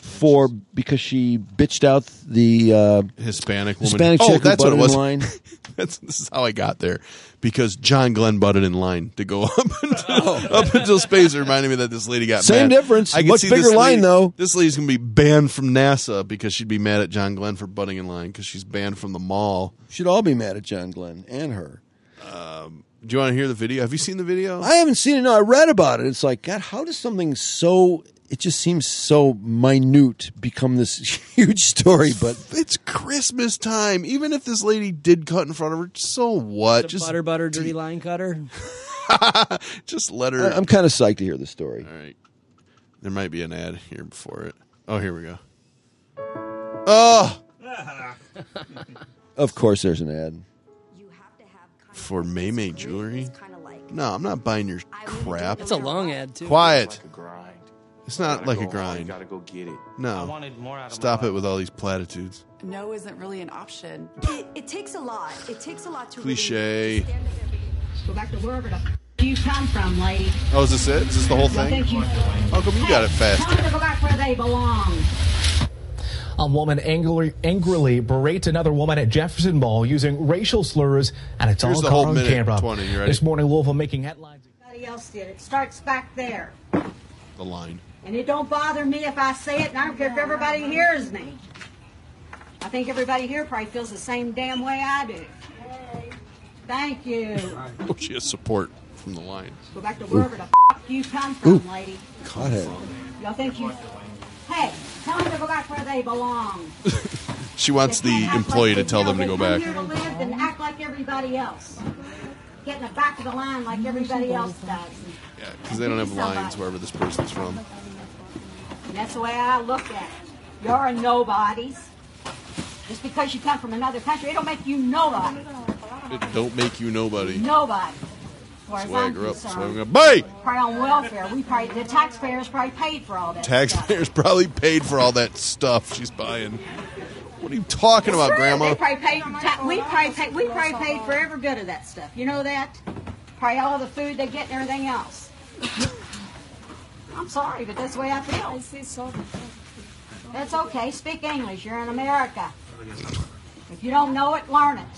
because she bitched out the Hispanic woman. Hispanic chick who that's what it butted was. in line. This is how I got there. Because John Glenn butted in line to go up until Spacer reminded me that this lady got Same mad. difference. I could Much see bigger this line, lady- though. This lady's going to be banned from NASA because she'd be mad at John Glenn for butting in line because she's banned from the mall. Should all be mad at John Glenn and her. Do you want to hear the video? Have you seen the video? I haven't seen it. No, I read about it. It's like, God, how does something so... It just seems so minute become this huge story, but... It's Christmas time. Even if this lady did cut in front of her, so what? Just butter, dirty line cutter. Just let her... I'm kind of psyched to hear the story. All right. There might be an ad here before it. Oh, here we go. Oh! Of course there's an ad. For May Jewelry? No, I'm not buying your crap. It's a long ad, too. Quiet. It's not like a grind. Gotta go get it. No. Stop it with all these platitudes. No isn't really an option. It takes a lot. It takes a lot to Cliche. really stand up every day. Go back to wherever the you come from, lady. Oh, is this it? Is this the whole thing? Thank you. How come you got it Tell faster? them to go back where they belong. A woman angrily berates another woman at Jefferson Mall using racial slurs, and it's Here's all the caught whole on minute camera. 20. You ready? This morning, Louisville making headlines. Everybody else did. It starts back there. The line. And it don't bother me if I say it, and I don't care if everybody hears me. I think everybody here probably feels the same damn way I do. Thank you. Oh, she has support from the line. Go back to wherever the you come from, lady. Hothead. Y'all think you... Hey, tell them to go back where they belong. She wants They the can't act employee like to they tell them to come go back. here to live and act like everybody else. Get in the back of the line like everybody else does. Yeah, because they don't have lines wherever this person's from. And that's the way I look at it. You're a nobodies. Just because you come from another country, it don't make you nobody. It don't make you nobody. Nobody. As far That's as where I I'm grew up. That's where I'm concerned. going to buy. Probably on welfare. The taxpayers probably paid for all that Taxpayers probably paid for all that stuff she's buying. What are you talking about, stuff. Grandma? They probably paid, we probably paid for every bit of that stuff. You know that? Probably all the food they get and everything else. I'm sorry, but that's the way I feel. That's okay. Speak English. You're in America. If you don't know it, learn it.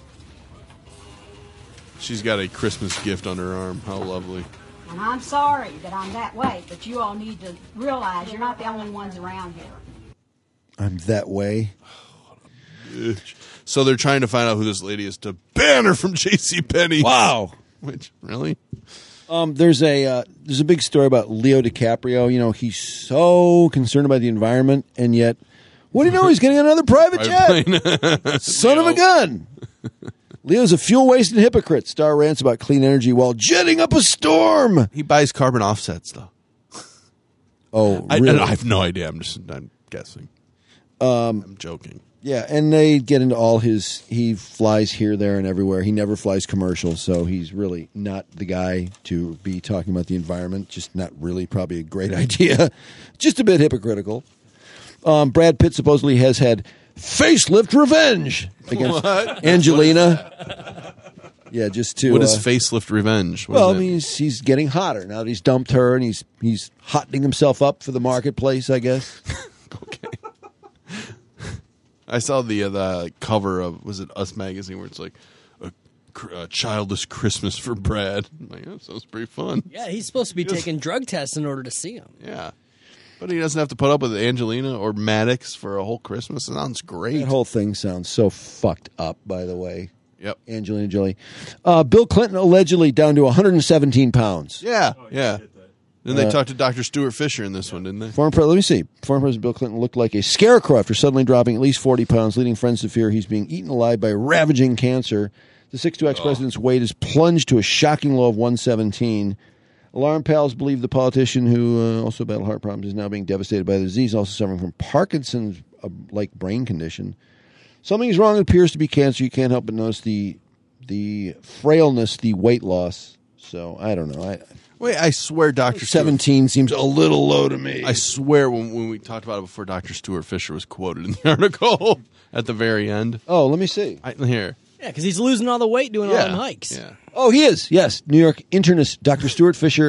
She's got a Christmas gift on her arm. How lovely. And I'm sorry that I'm that way, but you all need to realize you're not the only ones around here. I'm that way. Bitch. So they're trying to find out who this lady is to ban her from JCPenney. Wow. Which, really? There's a big story about Leo DiCaprio. You know, he's so concerned about the environment, and yet, what do you know? He's getting another private jet. Son of a gun. Leo's a fuel-wasting hypocrite. Star rants about clean energy while jetting up a storm. He buys carbon offsets, though. Oh, I really? have no idea. I'm guessing. I'm joking. Yeah, and they get into all he flies here, there, and everywhere. He never flies commercial, so he's really not the guy to be talking about the environment. Just not really probably a great idea. Just a bit hypocritical. Brad Pitt supposedly has had facelift revenge against Angelina. Yeah, just to... What is facelift revenge? What Well, is I mean, he's getting hotter now that he's dumped her, and he's hottening himself up for the marketplace, I guess. Okay. I saw the cover of, was it Us Magazine, where it's like a childless Christmas for Brad. I'm like, that sounds pretty fun. Yeah, he's supposed to be taking drug tests in order to see him. Yeah. But he doesn't have to put up with Angelina or Maddox for a whole Christmas. It sounds great. That whole thing sounds so fucked up, by the way. Yep. Angelina Jolie. Bill Clinton allegedly down to 117 pounds. Yeah, yeah. Then they talked to Dr. Stuart Fisher in this one, didn't they? Let me see. Former President Bill Clinton looked like a scarecrow after suddenly dropping at least 40 pounds, leading friends to fear he's being eaten alive by ravaging cancer. The 6'2" ex-president's weight has plunged to a shocking low of 117. Alarm pals believe the politician, who also battled heart problems, is now being devastated by the disease, also suffering from Parkinson's like brain condition. Something is wrong. It appears to be cancer. You can't help but notice the frailness, the weight loss. So I don't know. Wait, I swear Dr. 17 seems a little low to me. I swear when we talked about it before, Dr. Stuart Fisher was quoted in the article at the very end. Oh, let me see. Here. Yeah, because he's losing all the weight doing all them hikes. Yeah. Oh, he is. Yes. New York internist Dr. Stuart Fisher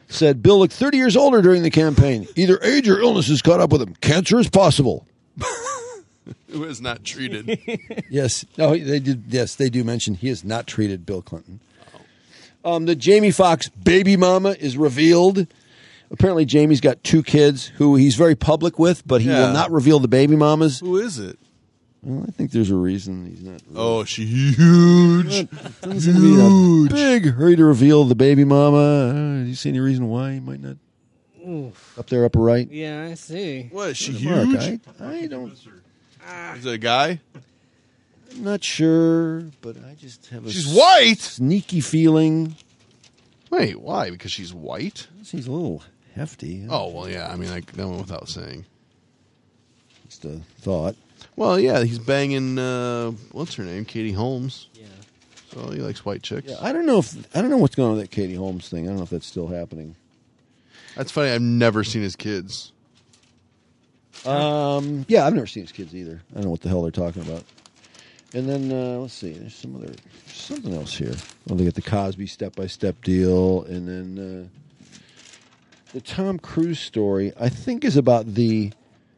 said Bill looked 30 years older during the campaign. Either age or illness has caught up with him. Cancer is possible. Who is not treated? Yes. No, they did. Yes, they do mention he has not treated Bill Clinton. The Jamie Foxx baby mama is revealed. Apparently, Jamie's got 2 kids who he's very public with, but he will not reveal the baby mamas. Who is it? Well, I think there's a reason he's not. Oh, she's huge. Doesn't seem to be in a big hurry to reveal the baby mama. Do you see any reason why he might not? Up there, upper right. Yeah, I see. What, is she Mark, huge? I don't. Is it a guy? I'm not sure, but I just have a She's white? sneaky feeling. Wait, why? Because she's white? She's a little hefty. Oh, well, yeah. I mean, that went without saying. Just a thought. Well, yeah, he's banging, what's her name? Katie Holmes. Yeah. So he likes white chicks. Yeah, I don't know what's going on with that Katie Holmes thing. I don't know if that's still happening. That's funny. I've never seen his kids. Yeah, I've never seen his kids either. I don't know what the hell they're talking about. And then let's see, there's something else here. Well, they got the Cosby step-by-step deal, and then the Tom Cruise story. I think is about the.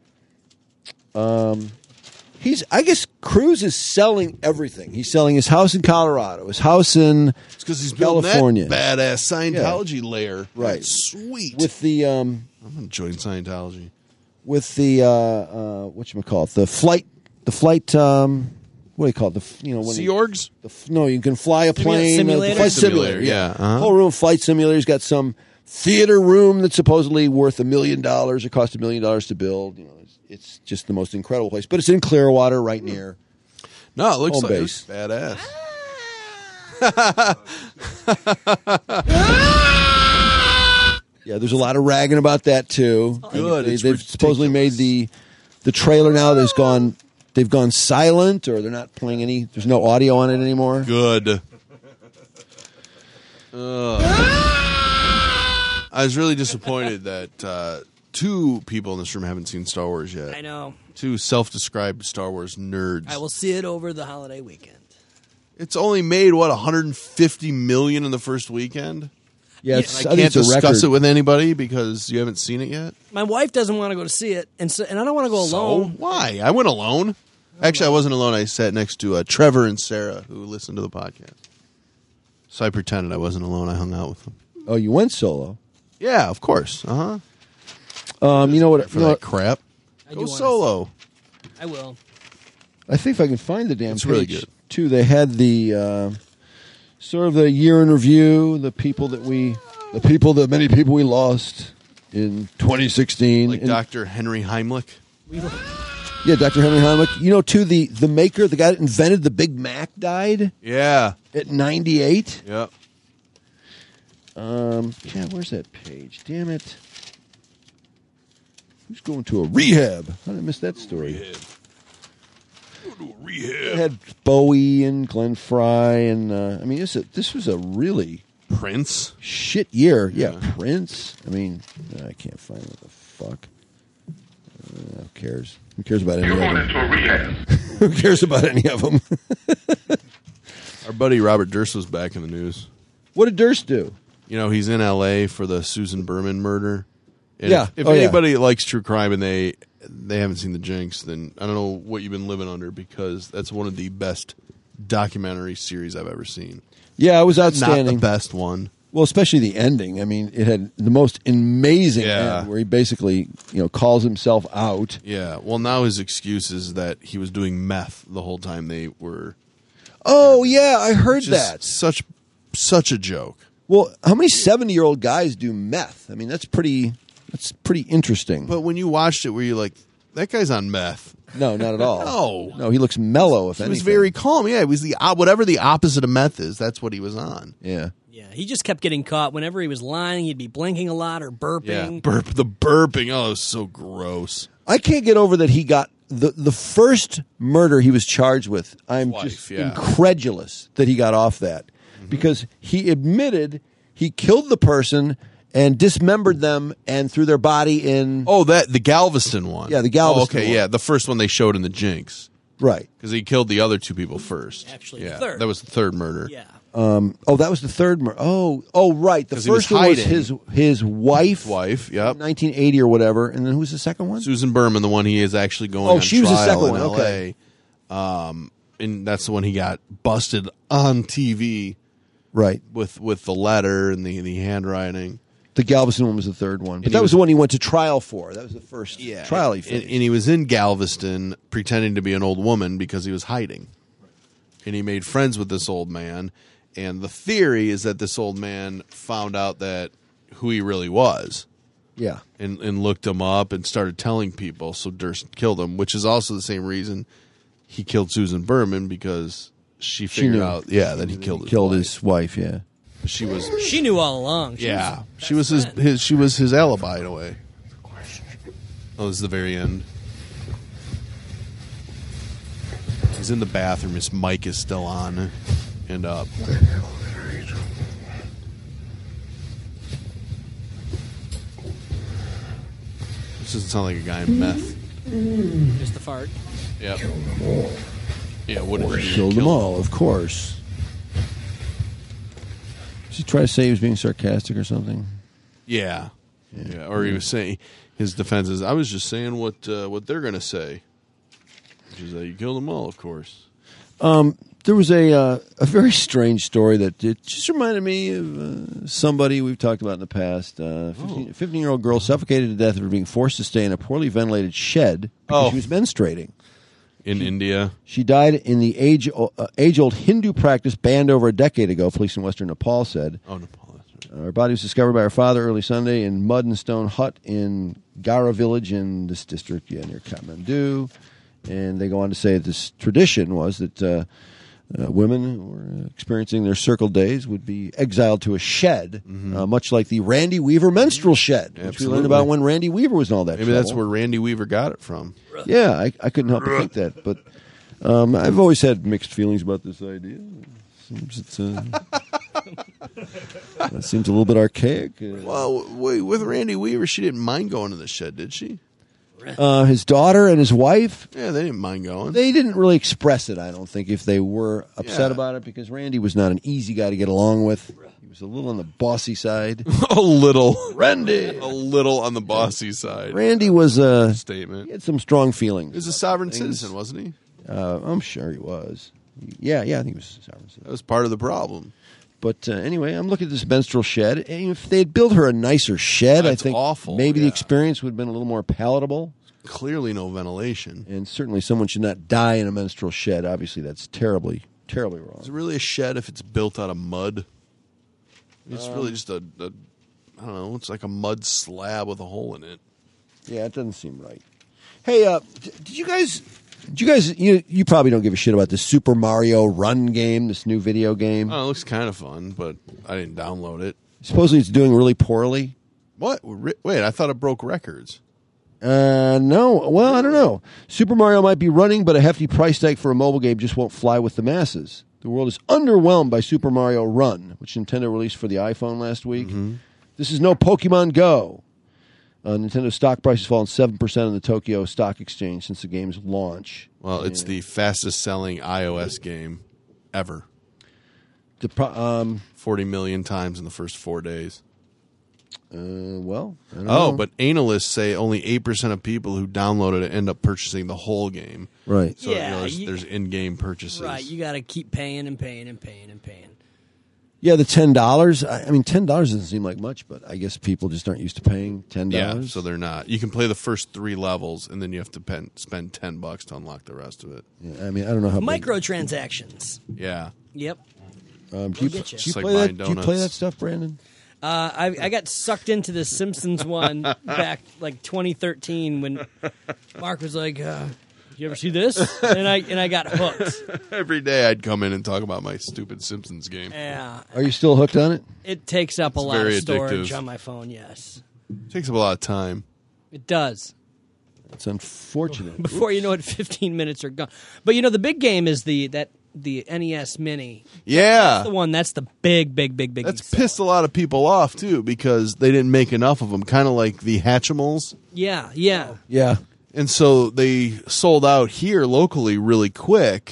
I guess Cruise is selling everything. He's selling his house in Colorado, his house in It's because he's California. building that badass Scientology layer. Right. That's sweet. With the I'm going to join Scientology. with the whatchamacallit, the flight what do you call it? When Sea Orgs? No, you can fly a plane. Simulator? The flight simulator, Yeah, uh-huh. Whole room flight simulator. He's got some theater room that's supposedly worth $1 million or cost $1 million to build. It's just the most incredible place. But it's in Clearwater, right near. No, it looks home like base. it's badass. Yeah, there's a lot of ragging about that too. Good. They've supposedly made the trailer now. They've gone silent, or they're not playing any. There's no audio on it anymore. Good. I was really disappointed that 2 people in this room haven't seen Star Wars yet. I know. 2 self-described Star Wars nerds. I will see it over the holiday weekend. It's only made, what, $150 million in the first weekend? Yeah, I can't discuss it with anybody because you haven't seen it yet? My wife doesn't want to go to see it, and I don't want to go alone. Why? I went alone. Actually, I wasn't alone. I sat next to Trevor and Sarah, who listened to the podcast. So I pretended I wasn't alone. I hung out with them. Oh, you went solo? Yeah, of course. You know what? For that crap. Go solo. I will. I think if I can find the damn It's page, really good. too, they had the sort of the year in review, the many people we lost in 2016. Like Dr. Henry Heimlich. Yeah, Dr. Henry Heimlich. Too, the maker, the guy that invented the Big Mac died Yeah. at 98. Yep. Yeah, where's that page? Damn it. Who's going to a rehab? How did I miss that story? It had Bowie and Glenn Fry, and this was a really Prince. shit year. Yeah, Prince. I can't find what the fuck. Who cares? Who cares about any of them? Who cares about any of them? Our buddy Robert Durst was back in the news. What did Durst do? He's in L.A. for the Susan Berman murder. And Yeah. If Oh, yeah. anybody likes true crime and they haven't seen The Jinx, then I don't know what you've been living under, because that's one of the best documentary series I've ever seen. Yeah, it was outstanding. Not the best one. Well, especially the ending. It had the most amazing Yeah. end where he basically, calls himself out. Yeah. Well, now his excuse is that he was doing meth the whole time they were. Oh, yeah, I heard Just that. Such a joke. Well, how many 70-year-old guys do meth? That's pretty interesting. But when you watched it, were you like, that guy's on meth? No, not at all. No. No, he looks mellow, if He anything. was very calm. Yeah, it was whatever the opposite of meth is, that's what he was on. Yeah. Yeah, he just kept getting caught. Whenever he was lying, he'd be blinking a lot or burping. Yeah, the burping. Oh, it was so gross. I can't get over that he got the first murder he was charged with. I'm Wife, just yeah. incredulous that he got off that, because he admitted he killed the person and dismembered them and threw their body in. Oh, the Galveston one. Yeah, the Galveston okay, one. yeah, the first one they showed in the Jinx. Right. Because he killed the other 2 people first. Actually, the yeah, third. that was the third murder. Yeah. that was the third murder. Right. The 'Cause he was first one was hiding. his wife. Wife, yep. 1980 or whatever. And then who's the second one? Susan Berman, the one he is actually going on she was the trial second in one. LA. Okay. And that's the one he got busted on TV Right. with the letter and the handwriting. The Galveston one was the third one. But And that he was was- the one he went to trial for. That was the first trial he and finished. he was in Galveston pretending to be an old woman because he was hiding. And he made friends with this old man. And the theory is that this old man found out that who he really was. Yeah. And looked him up and started telling people. So Durst killed him, which is also the same reason he killed Susan Berman, because she figured knew. out, that he killed his wife, yeah. She was, She knew all along. she was his alibi in a way. That was the very end. He's in the bathroom. His mic is still on and up. This doesn't sound like a guy in meth. Just the fart. Yep. Yeah, what did you do? Killed them all, of course. Did he try to say he was being sarcastic or something? Yeah. Or he was saying, his defense is, I was just saying what they're going to say. Which is that you killed them all, of course. There was a very strange story that it just reminded me of somebody we've talked about in the past. 15-year-old girl suffocated to death after being forced to stay in a poorly ventilated shed because she was menstruating. In India. She died in the age-old Hindu practice banned over a decade ago, police in western Nepal said. Oh, Nepal, that's right. Her body was discovered by her father early Sunday in mud and stone hut in Gara village in this district near Kathmandu. And they go on to say that this tradition was that women who were experiencing their circle days would be exiled to a shed, much like the Randy Weaver menstrual shed, which we learned about when Randy Weaver was in all that Maybe trouble. that's where Randy Weaver got it from. Yeah, I couldn't help but think that. But I've always had mixed feelings about this idea. That seems a little bit archaic. Well, wait, with Randy Weaver, she didn't mind going to the shed, did she? His daughter and his wife, Yeah, they didn't mind going. they didn't really express it, I don't think, if they were upset Yeah. about it, because Randy was not an easy guy to get along with. He was a little on the bossy side. A little. Randy! A little on the bossy side. Randy was he Statement. had some strong feelings. He was a sovereign citizen, wasn't he? I'm sure he was. Yeah, I think he was a sovereign citizen. That was part of the problem. But anyway, I'm looking at this menstrual shed. And if they had built her a nicer shed, I That's think awful, maybe the yeah. experience would have been a little more palatable. Clearly no ventilation. And certainly someone should not die in a menstrual shed. Obviously, that's terribly, terribly wrong. Is it really a shed if it's built out of mud? It's really just a I don't know, it's like a mud slab with a hole in it. Yeah, it doesn't seem right. Hey, did you guys, you probably don't give a shit about this Super Mario Run game, this new video game. Oh, it looks kind of fun, but I didn't download it. Supposedly it's doing really poorly. What? Wait, I thought it broke records. No. Well, I don't know. Super Mario might be running, but a hefty price tag for a mobile game just won't fly with the masses. The world is underwhelmed by Super Mario Run, which Nintendo released for the iPhone last week. This is no Pokemon Go. Nintendo's stock price has fallen 7% on the Tokyo Stock Exchange since the game's launch. Well, it's the fastest selling iOS game ever. 40 million times in the first 4 days. Well, I don't know. But analysts say only 8% of people who downloaded it end up purchasing the whole game. Right. So Yeah, there's in-game purchases. Right, you got to keep paying and paying and paying and paying. Yeah, the $10. I mean, $10 doesn't seem like much, but I guess people just aren't used to paying $10. Yeah, so they're not. You can play the first 3 levels, and then you have to spend $10 to unlock the rest of it. Yeah, I mean, I don't know how big- Microtransactions. Yeah. Yep. Do you get you. do you Just like play that? buying Do you play donuts. that stuff, Brandon? I got sucked into the Simpsons one back like 2013 when Mark was like, "You ever see this?" And I got hooked. Every day I'd come in and talk about my stupid Simpsons game. Yeah, Are you still hooked on it? it takes up a lot very of storage addictive. on my phone. Yes, It takes up a lot of time. it does. It's unfortunate. Before you know it, 15 minutes are gone. But you know, the big game is the NES Mini. Yeah. The one that's the big. That's pissed a lot of people off, too, because they didn't make enough of them, kind of like the Hatchimals. Yeah. Yeah. And so they sold out here locally really quick,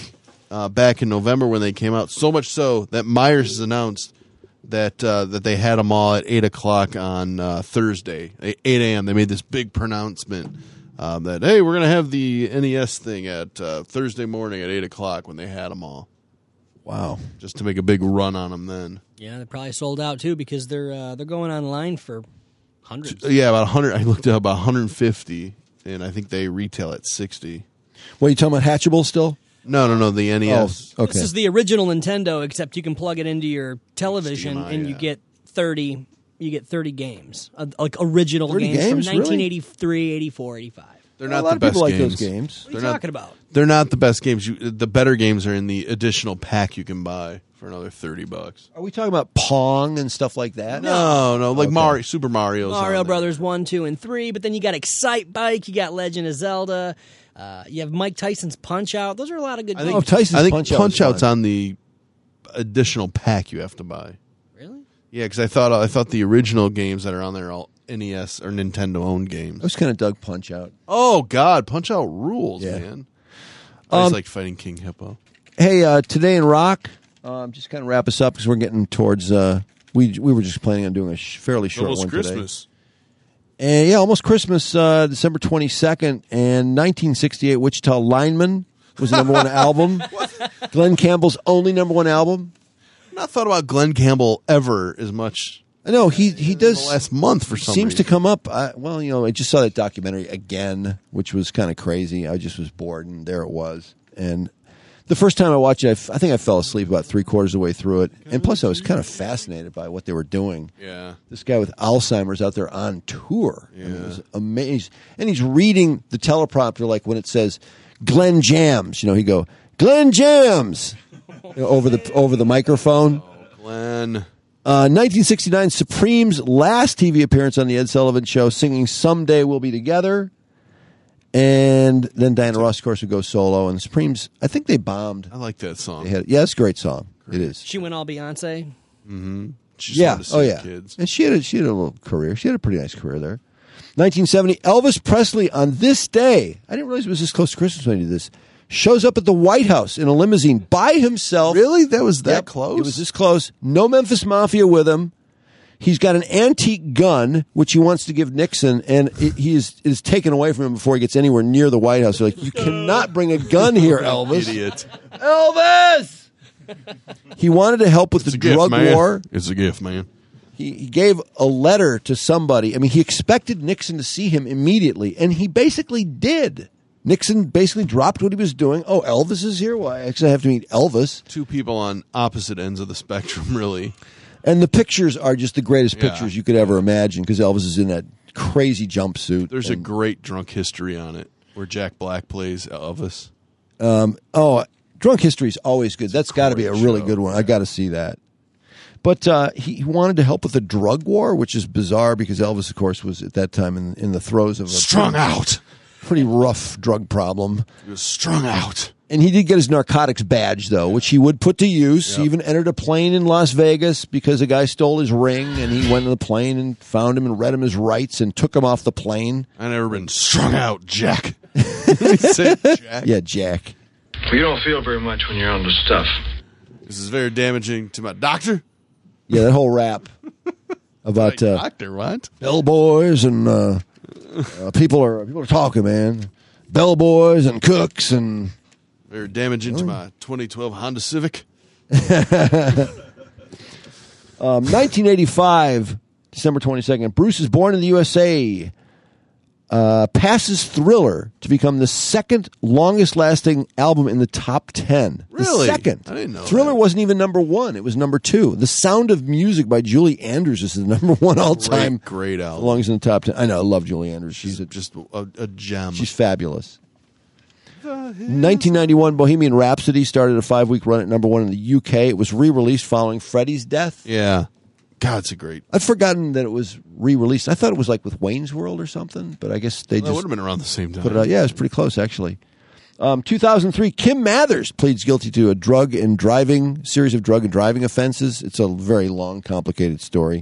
back in November when they came out. So much so that Myers has announced that they had them all at 8 o'clock on Thursday, 8 a.m. They made this big pronouncement that, hey, we're going to have the NES thing at Thursday morning at 8 o'clock when they had them all. Wow. Just to make a big run on them then. Yeah, they probably sold out, too, because they're going online for hundreds. Yeah, about 100. I looked at about 150, and I think they retail at 60. What, are you talking about Hatchable still? No, the NES. Oh, okay. This is the original Nintendo, except you can plug it into your television HDMI, and you yeah. get 30. You get 30 games, like original 30 games games, from really? 1983, 84, 85. They're A not lot the of best people like games. those games. What are you talking about? They're not the best games. The better games are in the additional pack you can buy for another $30. Are we talking about Pong and stuff like that? No, like Okay. Super Mario's Mario on there. Brothers 1, 2, and 3, but then you got Excite Bike, you got Legend of Zelda, you have Mike Tyson's Punch-Out. Those are a lot of good I games. think, Tyson's I think Punch-Out was Punch-Out's fun. on the additional pack you have to buy. Really? Yeah, because I thought the original games that are on there are all NES or Nintendo owned games. I was kind of dug Punch-Out. Oh God, Punch-Out rules, Yeah. man. I just like fighting King Hippo. Hey, today in rock, just kind of wrap us up because we're getting towards. We were just planning on doing a fairly short Almost one Christmas. today. And yeah, almost Christmas, December 22nd, and 1968. Wichita Lineman was the number one album. Glenn Campbell's only number one album. I've not thought about Glenn Campbell ever as much. I know he does. The last month for some seems reason. to come up. I just saw that documentary again, which was kind of crazy. I just was bored, and there it was. And the first time I watched it, I think I fell asleep about 3/4 of the way through it. And plus, I was kind of fascinated by what they were doing. Yeah. This guy with Alzheimer's out there on tour. Yeah. I mean, it was amazing. And he's reading the teleprompter like when it says Glenn Jams. He go Glenn Jams over the microphone. Glenn. 1969, Supreme's last TV appearance on the Ed Sullivan Show, singing "Someday We'll Be Together." And then Diana Ross, of course, would go solo. And the Supremes, I think they bombed. I like that song. Yeah, it's a great song. It is. She went all Beyonce. She just Yeah. wanted to see Oh, the yeah. kids. And she had a little career. She had a pretty nice career there. 1970, Elvis Presley on this day. I didn't realize it was this close to Christmas when he did this. Shows up at the White House in a limousine by himself. Really? That was that Yep, close? It was this close. No Memphis Mafia with him. He's got an antique gun, which he wants to give Nixon, and it is taken away from him before he gets anywhere near the White House. They're like, you cannot bring a gun here, Elvis. Idiot. Elvis! He wanted to help with the drug war. It's a gift, man. He gave a letter to somebody. I mean, he expected Nixon to see him immediately, and he basically did. Nixon basically dropped what he was doing. Oh, Elvis is here? Well, I actually have to meet Elvis. Two people on opposite ends of the spectrum, really. And the pictures are just the greatest Yeah. pictures you could ever imagine because Elvis is in that crazy jumpsuit. There's a And- great drunk history on it where Jack Black plays Elvis. Drunk History is always good. That's got to be a Great really show. good one. I got to see that. But he wanted to help with the drug war, which is bizarre because Elvis, of course, was at that time in the throes of a Strung out. pretty rough drug problem. He was strung out. And he did get his narcotics badge, though, which he would put to use. He even entered a plane in Las Vegas because a guy stole his ring, and he went to the plane and found him and read him his rights and took him off the plane. I never been strung out, Jack. He said Jack. Yeah, Jack. You don't feel very much when you're on the stuff. This is very damaging to my doctor. Yeah, that whole rap about Doctor, what? bellboys and people are talking, man. Bellboys and cooks and Very damaging to my 2012 Honda Civic. 1985, December 22nd. Bruce is Born in the USA. Passes Thriller to become the second longest-lasting album in the top 10. Really? The second. I didn't know Thriller that. wasn't even number one. It was number 2. The Sound of Music by Julie Andrews is the number 1 all-time. Great album. Longest in the top 10. I know. I love Julie Andrews. She's Just a gem. She's fabulous. 1991, Bohemian Rhapsody started a 5-week run at number 1 in the UK. It was re-released following Freddie's death. Yeah. God, it's a great. I'd forgotten that it was re-released. I thought it was like with Wayne's World or something, but I guess they That would just have been around the same time. put it out. Yeah, it was pretty close, actually. 2003, Kim Mathers pleads guilty to a series of drug and driving offenses. It's a very long, complicated story.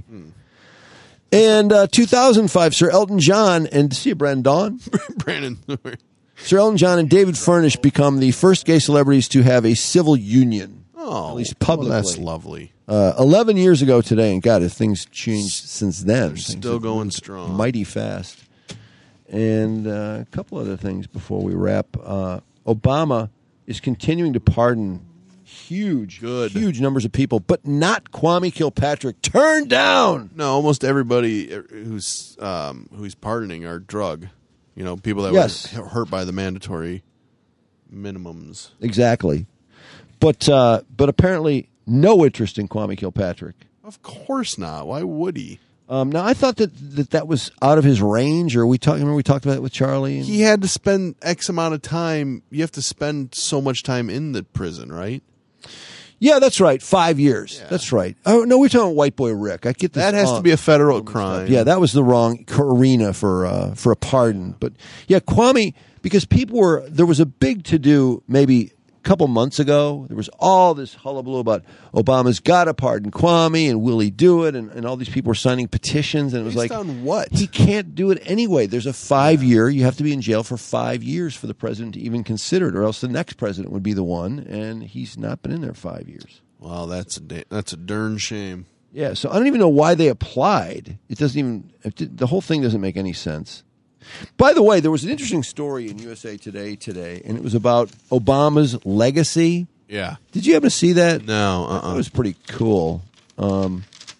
And 2005, Sir Elton John, and see you, Brandon Dawn. Brandon. Sir Elton John and David Furnish become the first gay celebrities to have a civil union. Oh, at least publicly. Well, that's lovely. 11 years ago today, and God, if things changed since then. They're still going strong. Mighty fast. And a couple other things before we wrap. Obama is continuing to pardon huge numbers of people, but not Kwame Kilpatrick. Turned down. No, almost everybody who's pardoning are drug. People that were hurt by the mandatory minimums. Exactly. But apparently no interest in Kwame Kilpatrick. Of course not. Why would he? Now, I thought that was out of his range, or remember we talked about it with Charlie? He had to spend X amount of time. You have to spend so much time in the prison, right? Yeah, that's right. 5 years. Yeah. That's right. Oh, no, we're talking about White Boy Rick. I get this. That has to be a federal crime. Yeah, that was the wrong arena for a pardon. But yeah, Kwame, because there was a big to-do maybe couple months ago. There was all this hullabaloo about Obama's got to pardon Kwame, and will he do it? And all these people were signing petitions, and it was Based like, on what? He can't do it anyway. There's a 5-year. You have to be in jail for 5 years for the president to even consider it, or else the next president would be the one, and he's not been in there 5 years. Well, that's a darn shame. Yeah, so I don't even know why they applied. The whole thing doesn't make any sense. By the way, there was an interesting story in USA Today, and it was about Obama's legacy. Yeah. Did you happen to see that? No. It was pretty cool. Let's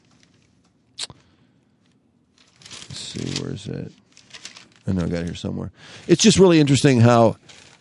see, where is it? I know I got it here somewhere. It's just really interesting how,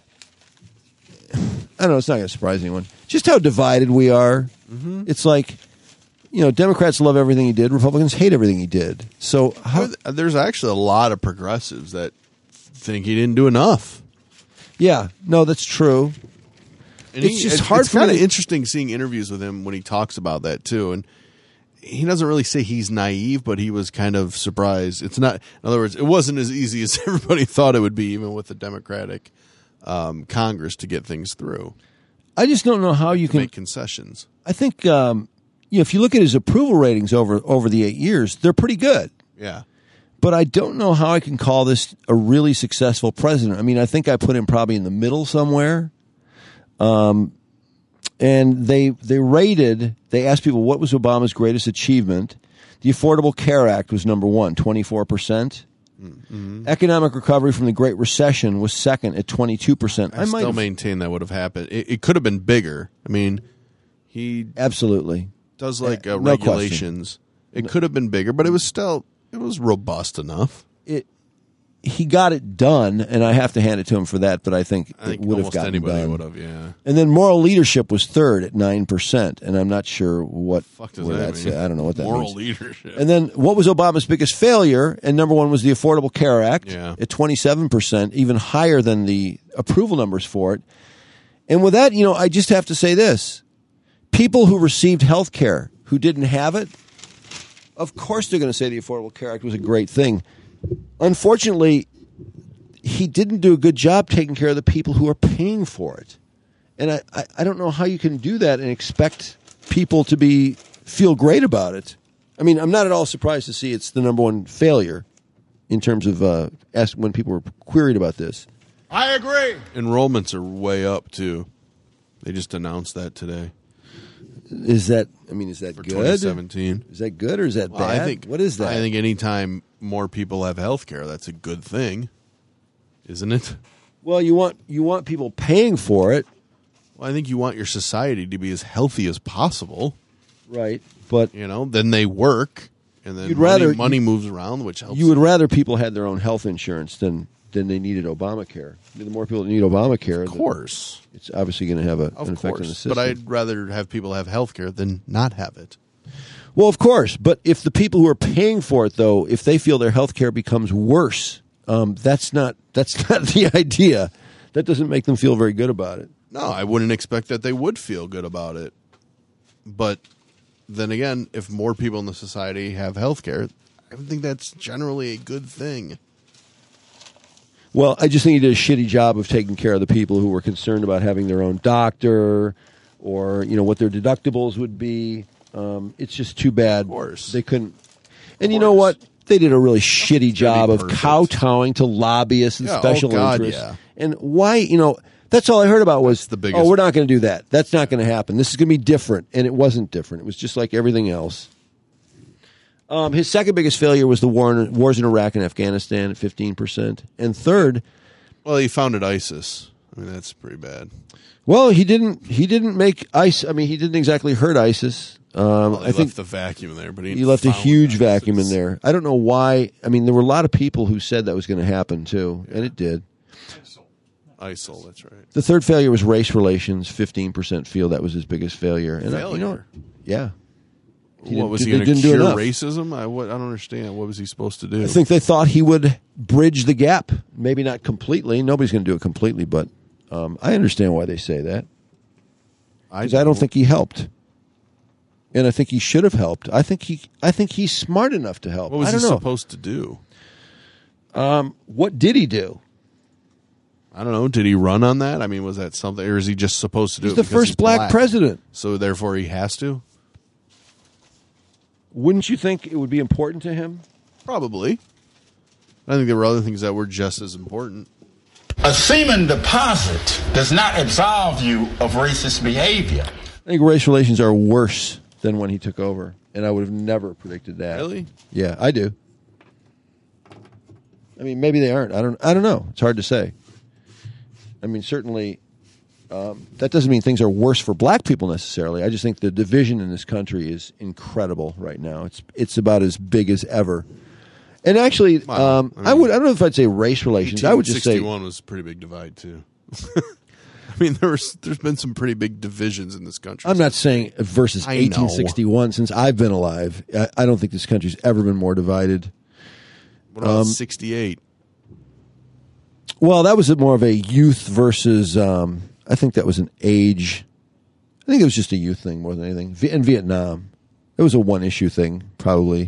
I don't know, it's not going to surprise anyone, just how divided we are. Mm-hmm. It's like, Democrats love everything he did. Republicans hate everything he did. So there's actually a lot of progressives that think he didn't do enough. Yeah, no, that's true. And it's hard it's kind of interesting seeing interviews with him when he talks about that too. And he doesn't really say he's naive, but he was kind of surprised. It's not. In other words, it wasn't as easy as everybody thought it would be, even with the Democratic Congress, to get things through. I just don't know how you can make concessions. I think. If you look at his approval ratings over the 8 years, they're pretty good. Yeah. But I don't know how I can call this a really successful president. I mean, I think I put him probably in the middle somewhere. And they asked people what was Obama's greatest achievement. The Affordable Care Act was number one, 24%. Mm-hmm. Economic recovery from the Great Recession was second at 22%. I still maintain that would have happened. It could have been bigger. I mean, he absolutely does regulations. It could have been bigger, but it was robust enough. He got it done, and I have to hand it to him for that. But I think it would have gotten anybody done. Would have, yeah. And then moral leadership was third at 9%, and I'm not sure what does that mean? I don't know what that moral means. Leadership. And then what was Obama's biggest failure? And number one was the Affordable Care Act at 27%, even higher than the approval numbers for it. And with that, I just have to say this: people who received health care who didn't have it, of course they're going to say the Affordable Care Act was a great thing. Unfortunately, he didn't do a good job taking care of the people who are paying for it. And I don't know how you can do that and expect people to feel great about it. I mean, I'm not at all surprised to see it's the number one failure in terms of when people were queried about this. I agree. Enrollments are way up, too. They just announced that today. Is that for good? 2017. Is that good or is that bad? What is that? I think anytime more people have health care, that's a good thing, isn't it? Well, you want people paying for it. Well, I think you want your society to be as healthy as possible. Right. But then they work, and then money moves around, which helps. You would rather people had their own health insurance than they needed Obamacare. I mean, the more people that need Obamacare, of course, it's obviously going to have an effect on the system. But I'd rather have people have health care than not have it. Well, of course. But if the people who are paying for it, though, if they feel their health care becomes worse, that's not the idea. That doesn't make them feel very good about it. No, I wouldn't expect that they would feel good about it. But then again, if more people in the society have health care, I think that's generally a good thing. Well, I just think he did a shitty job of taking care of the people who were concerned about having their own doctor or, what their deductibles would be. It's just too bad. Of course. They couldn't. And you know what? they did a really shitty job of perfect. kowtowing to lobbyists and Yeah, special oh God, interests. yeah. And why, that's all I heard about was, the biggest- oh, we're not going to do that. That's not going to happen. This is going to be different. And it wasn't different. It was just like everything else. His second biggest failure was the wars in Iraq and Afghanistan at 15%. And third, Well, he founded ISIS. I mean, that's pretty bad. well, he didn't make ISIS. I mean, he didn't exactly hurt ISIS. Well, I he think left the vacuum there, but he left a founded huge ISIS. vacuum in there. I don't know why. I mean, there were a lot of people who said that was going to happen too, and it did. ISIL, that's right. The third failure was race relations. 15% feel that was his biggest failure. And Failure? Yeah. What was he they going to didn't do cure enough. racism? I don't understand. What was he supposed to do? I think they thought he would bridge the gap. Maybe not completely. Nobody's going to do it completely, but I understand why they say that. Because I don't think he helped, and I think he should have helped. I think he's smart enough to help. What was I he don't know. supposed to do? What did he do? I don't know. Did he run on that? I mean, was that something, or is he just supposed to do He's it the because first he's black president. So therefore, he has to. Wouldn't you think it would be important to him? Probably. I think there were other things that were just as important. A semen deposit does not absolve you of racist behavior. I think race relations are worse than when he took over, and I would have never predicted that. Really? Yeah, I do. I mean, maybe they aren't. I don't know. It's hard to say. I mean, certainly, that doesn't mean things are worse for black people necessarily. I just think the division in this country is incredible right now. It's about as big as ever. And actually, Well, I don't know if I'd say race relations. I would just say 1861 was a pretty big divide too. I mean, there's been some pretty big divisions in this country. I'm not saying versus I know. 1861. Since I've been alive, I don't think this country's ever been more divided. What about 68? Well, that was more of a youth versus. I think that was an age. I think it was just a youth thing more than anything. In Vietnam, it was a one-issue thing, probably.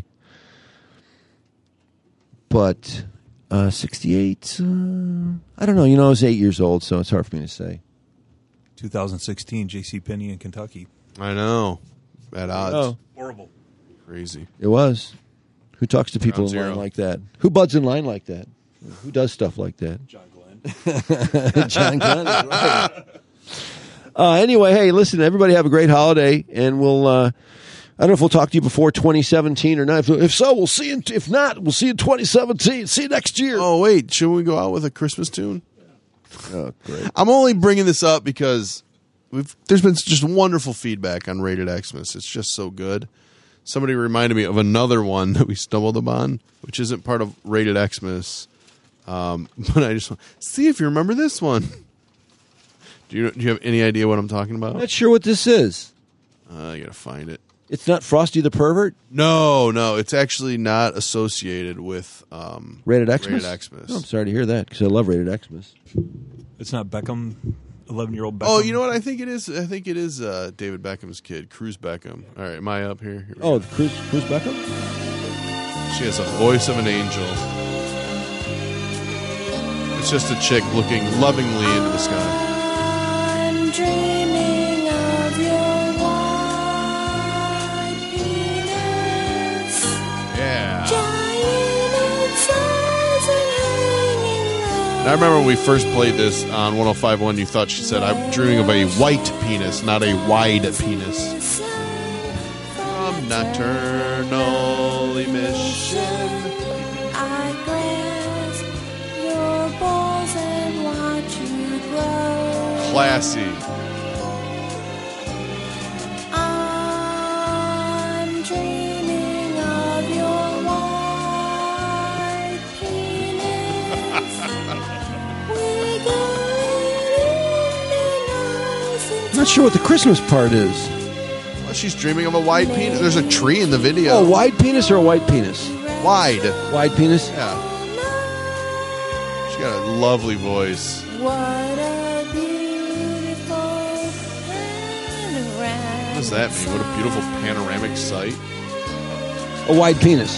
But 68, I don't know. I was 8 years old, so it's hard for me to say. 2016, JCPenney in Kentucky. I know. At odds. Oh. Horrible. Crazy. It was. Who talks to people Ground in line zero. like that? Who buds in line like that? Who does stuff like that? John Glenn. John Glenn. Right. Anyway, hey, listen, everybody have a great holiday, and we'll. I don't know if we'll talk to you before 2017 or not. If so, we'll see you. If not, we'll see you in 2017. See you next year. Oh wait, should we go out with a Christmas tune? Oh, great. I'm only bringing this up because there's been just wonderful feedback on Rated Xmas. It's just so good. Somebody reminded me of another one that we stumbled upon, which isn't part of Rated Xmas. But I just want to see if you remember this one. Do you have any idea what I'm talking about? I'm not sure what this is. I gotta find it. It's not Frosty the Pervert? No, it's actually not associated with Rated Xmas? Rated Xmas. Oh, I'm sorry to hear that, because I love Rated Xmas. It's not Beckham, 11-year-old Beckham. Oh, you know what? I think it is. I think it is David Beckham's kid, Cruz Beckham. All right, am I up here? Here we Oh, go. Cruz Beckham? She has a voice of an angel. It's just a chick looking lovingly into the sky. I'm dreaming of your white penis. Yeah. Giant size and hanging low. And I remember when we first played this on 105.1, you thought she said, I'm dreaming of a white penis, not a wide penis. From Nocturnal Emission. I grasp your balls and watch you grow. Classy. I'm dreaming of your white penis. I'm not sure what the Christmas part is. Well, she's dreaming of a wide penis. There's a tree in the video. Oh, wide penis or a white penis? Wide. Wide penis? Yeah. She got a lovely voice. What a beautiful panorama. What does that mean? What a beautiful panoramic sight. A wide penis.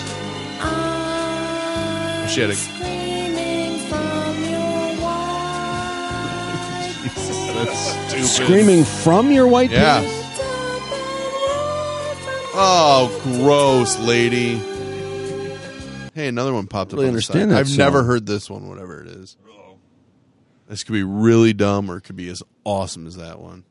She had a... Screaming from your white That's stupid. Screaming from your white Yeah. penis? Oh, gross, lady. Hey, another one popped up Really on the understand side. that I've song. never heard this one, whatever it is. This could be really dumb or it could be as awesome as that one.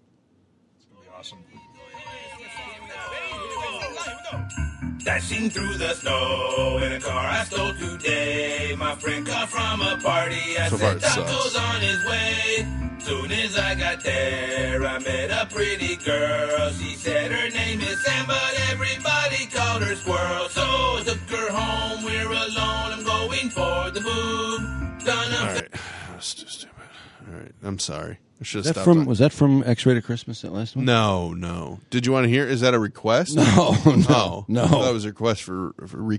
Dashing through the snow in a car I stole today. My friend got from a party. I So far said it sucks. Taco's on his way. Soon as I got there, I met a pretty girl. She said her name is Sam, but everybody called her Squirrel. So I took her home. We're alone. I'm going for the boob. Done All up. right. That's too stupid. All right. I'm sorry. I should have That stopped. from was that from X-Rated Christmas? That last one? No. Did you want to hear? Is that a request? No. Oh, No. That was a request for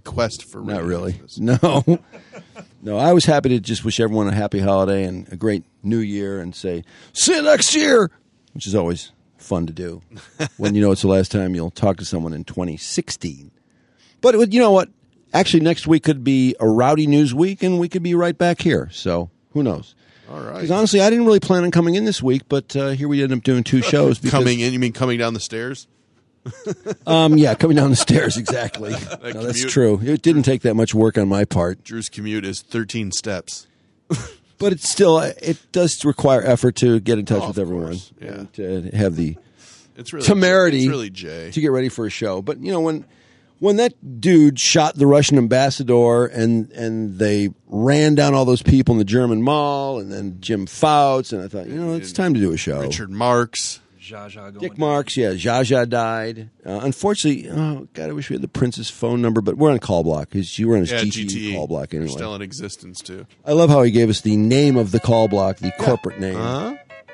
Not radio really. Christmas. No. No, I was happy to just wish everyone a happy holiday and a great new year and say, see you next year, which is always fun to do when you know it's the last time you'll talk to someone in 2016. But you know what? Actually, next week could be a rowdy news week and we could be right back here. So who knows? All right. Because honestly, I didn't really plan on coming in this week, but here we ended up doing 2 shows. Because, Coming in? You mean coming down the stairs? Yeah, coming down the stairs, exactly. No, that's commute- true. It didn't take that much work on my part. Drew's commute is 13 steps. But it's still, it does require effort to get in touch Oh, with of everyone. course, yeah. And to have the It's really temerity It's really Jay. to get ready for a show. But, you know, when that dude shot the Russian ambassador and they ran down all those people in the German mall and then Jim Fouts, and I thought, you know, it's time to do a show. Richard Marx. Dick Marks, yeah. Zsa Zsa died. Unfortunately, oh, God, I wish we had the Prince's phone number, but we're on call block. You were on his Yeah, GTE call block They're anyway. still in existence, too. I love how he gave us the name of the call block, the corporate name. Uh-huh.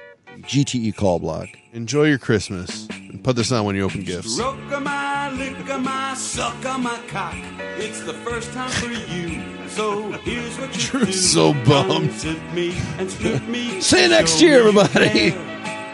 GTE call block. Enjoy your Christmas. And put this on when you open gifts. Stroke my, lick my, suck my cock. It's the first time for you. So here's what you do. Drew's so bummed. Unzip me and strip me. See you next Show year, me everybody. care.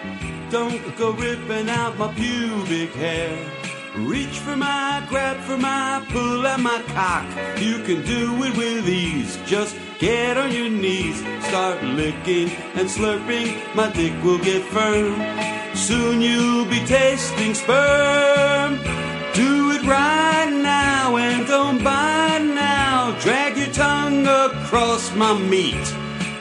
Don't go ripping out my pubic hair. Reach for my, grab for my, pull at my cock. You can do it with ease. Just get on your knees. Start licking and slurping. My dick will get firm. Soon you'll be tasting sperm. Do it right now and don't bite now. Drag your tongue across my meat.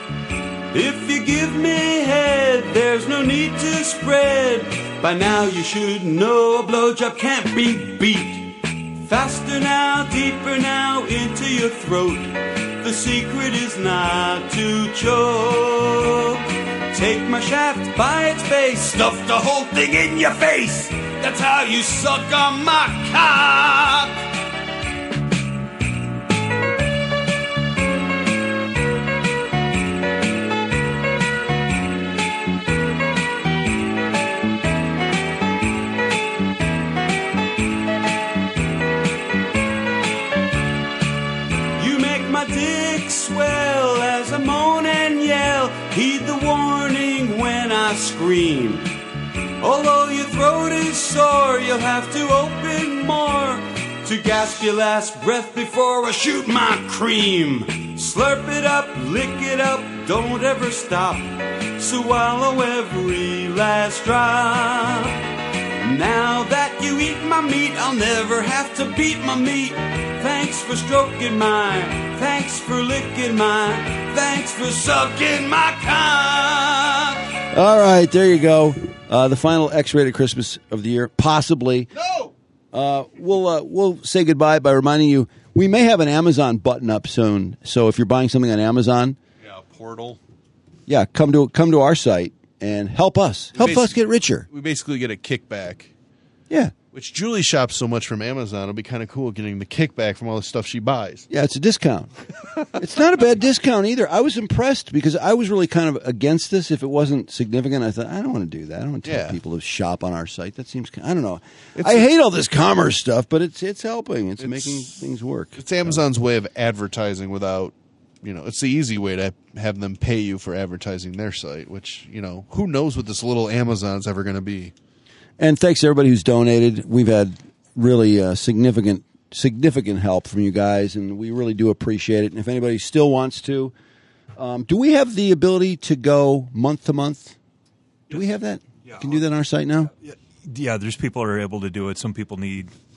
If you give me head, there's no need to spread. By now you should know a blowjob can't be beat. Faster now, deeper now, into your throat. The secret is not to choke. Take my shaft by its base, stuff the whole thing in your face. That's how you suck on my cock. You make my dick swell as I moan and yell. Heed the warning when I scream. Although your throat is sore, you'll have to open more to gasp your last breath before I shoot my cream. Slurp it up, lick it up, don't ever stop. Swallow every last drop. Now that you eat my meat, I'll never have to beat my meat. Thanks for stroking mine. Thanks for licking mine. Thanks for sucking my cock. All right, there you go. The final X-rated Christmas of the year, possibly. No. We'll say goodbye by reminding you we may have an Amazon button up soon. So if you're buying something on Amazon, Yeah, portal. yeah, come to our site and help us. Help us get richer. We basically get a kickback. Yeah. Which Julie shops so much from Amazon. It'll be kind of cool getting the kickback from all the stuff she buys. Yeah, it's a discount. It's not a bad discount either. I was impressed because I was really kind of against this. If it wasn't significant, I thought, I don't want to do that. I don't want to tell people to shop on our site. That seems, I don't know. I hate all this commerce stuff, but it's helping. It's making things work. It's Amazon's way of advertising without, it's the easy way to have them pay you for advertising their site, which, who knows what this little Amazon's ever going to be. And thanks to everybody who's donated. We've had really significant help from you guys, and we really do appreciate it. And if anybody still wants to, do we have the ability to go month to month? Do we have that? Yeah. Can you do that on our site now? Yeah, there's people who are able to do it. Some people need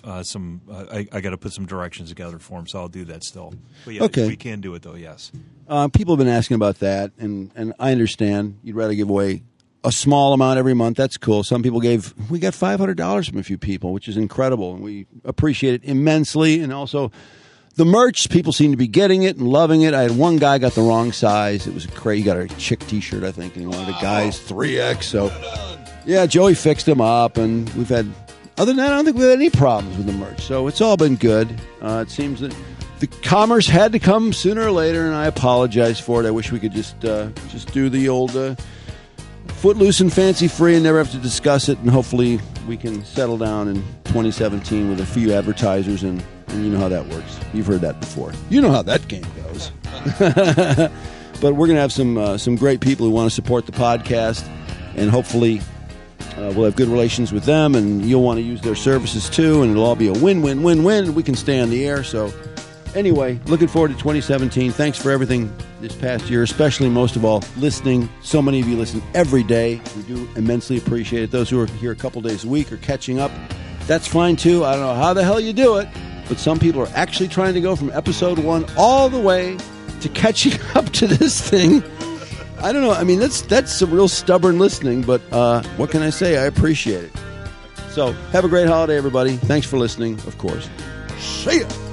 some. I got to put some directions together for him, so I'll do that still. But yeah, Okay. we can do it though. Yes. People have been asking about that, and I understand. You'd rather give away a small amount every month. That's cool. Some people we got $500 from a few people, which is incredible, and we appreciate it immensely. And also, the merch, people seem to be getting it and loving it. I had one guy got the wrong size. It was crazy. He got a chick T-shirt, I think, and he wanted a guy's 3X. So, yeah, Joey fixed him up, and we've had. Other than that, I don't think we've had any problems with the merch. So it's all been good. It seems that the commerce had to come sooner or later, and I apologize for it. I wish we could just do the old footloose and fancy free and never have to discuss it. And hopefully we can settle down in 2017 with a few advertisers, and you know how that works. You've heard that before. You know how that game goes. But we're going to have some great people who want to support the podcast, and hopefully we'll have good relations with them, and you'll want to use their services too, and it'll all be a win-win-win-win. We can stay on the air. So anyway, looking forward to 2017. Thanks for everything this past year, especially most of all listening. So many of you listen every day. We do immensely appreciate it. Those who are here a couple days a week or catching up, that's fine too. I don't know how the hell you do it, but some people are actually trying to go from episode 1 all the way to catching up to this thing. I don't know. I mean, that's some real stubborn listening, but what can I say? I appreciate it. So have a great holiday, everybody. Thanks for listening, of course. See ya.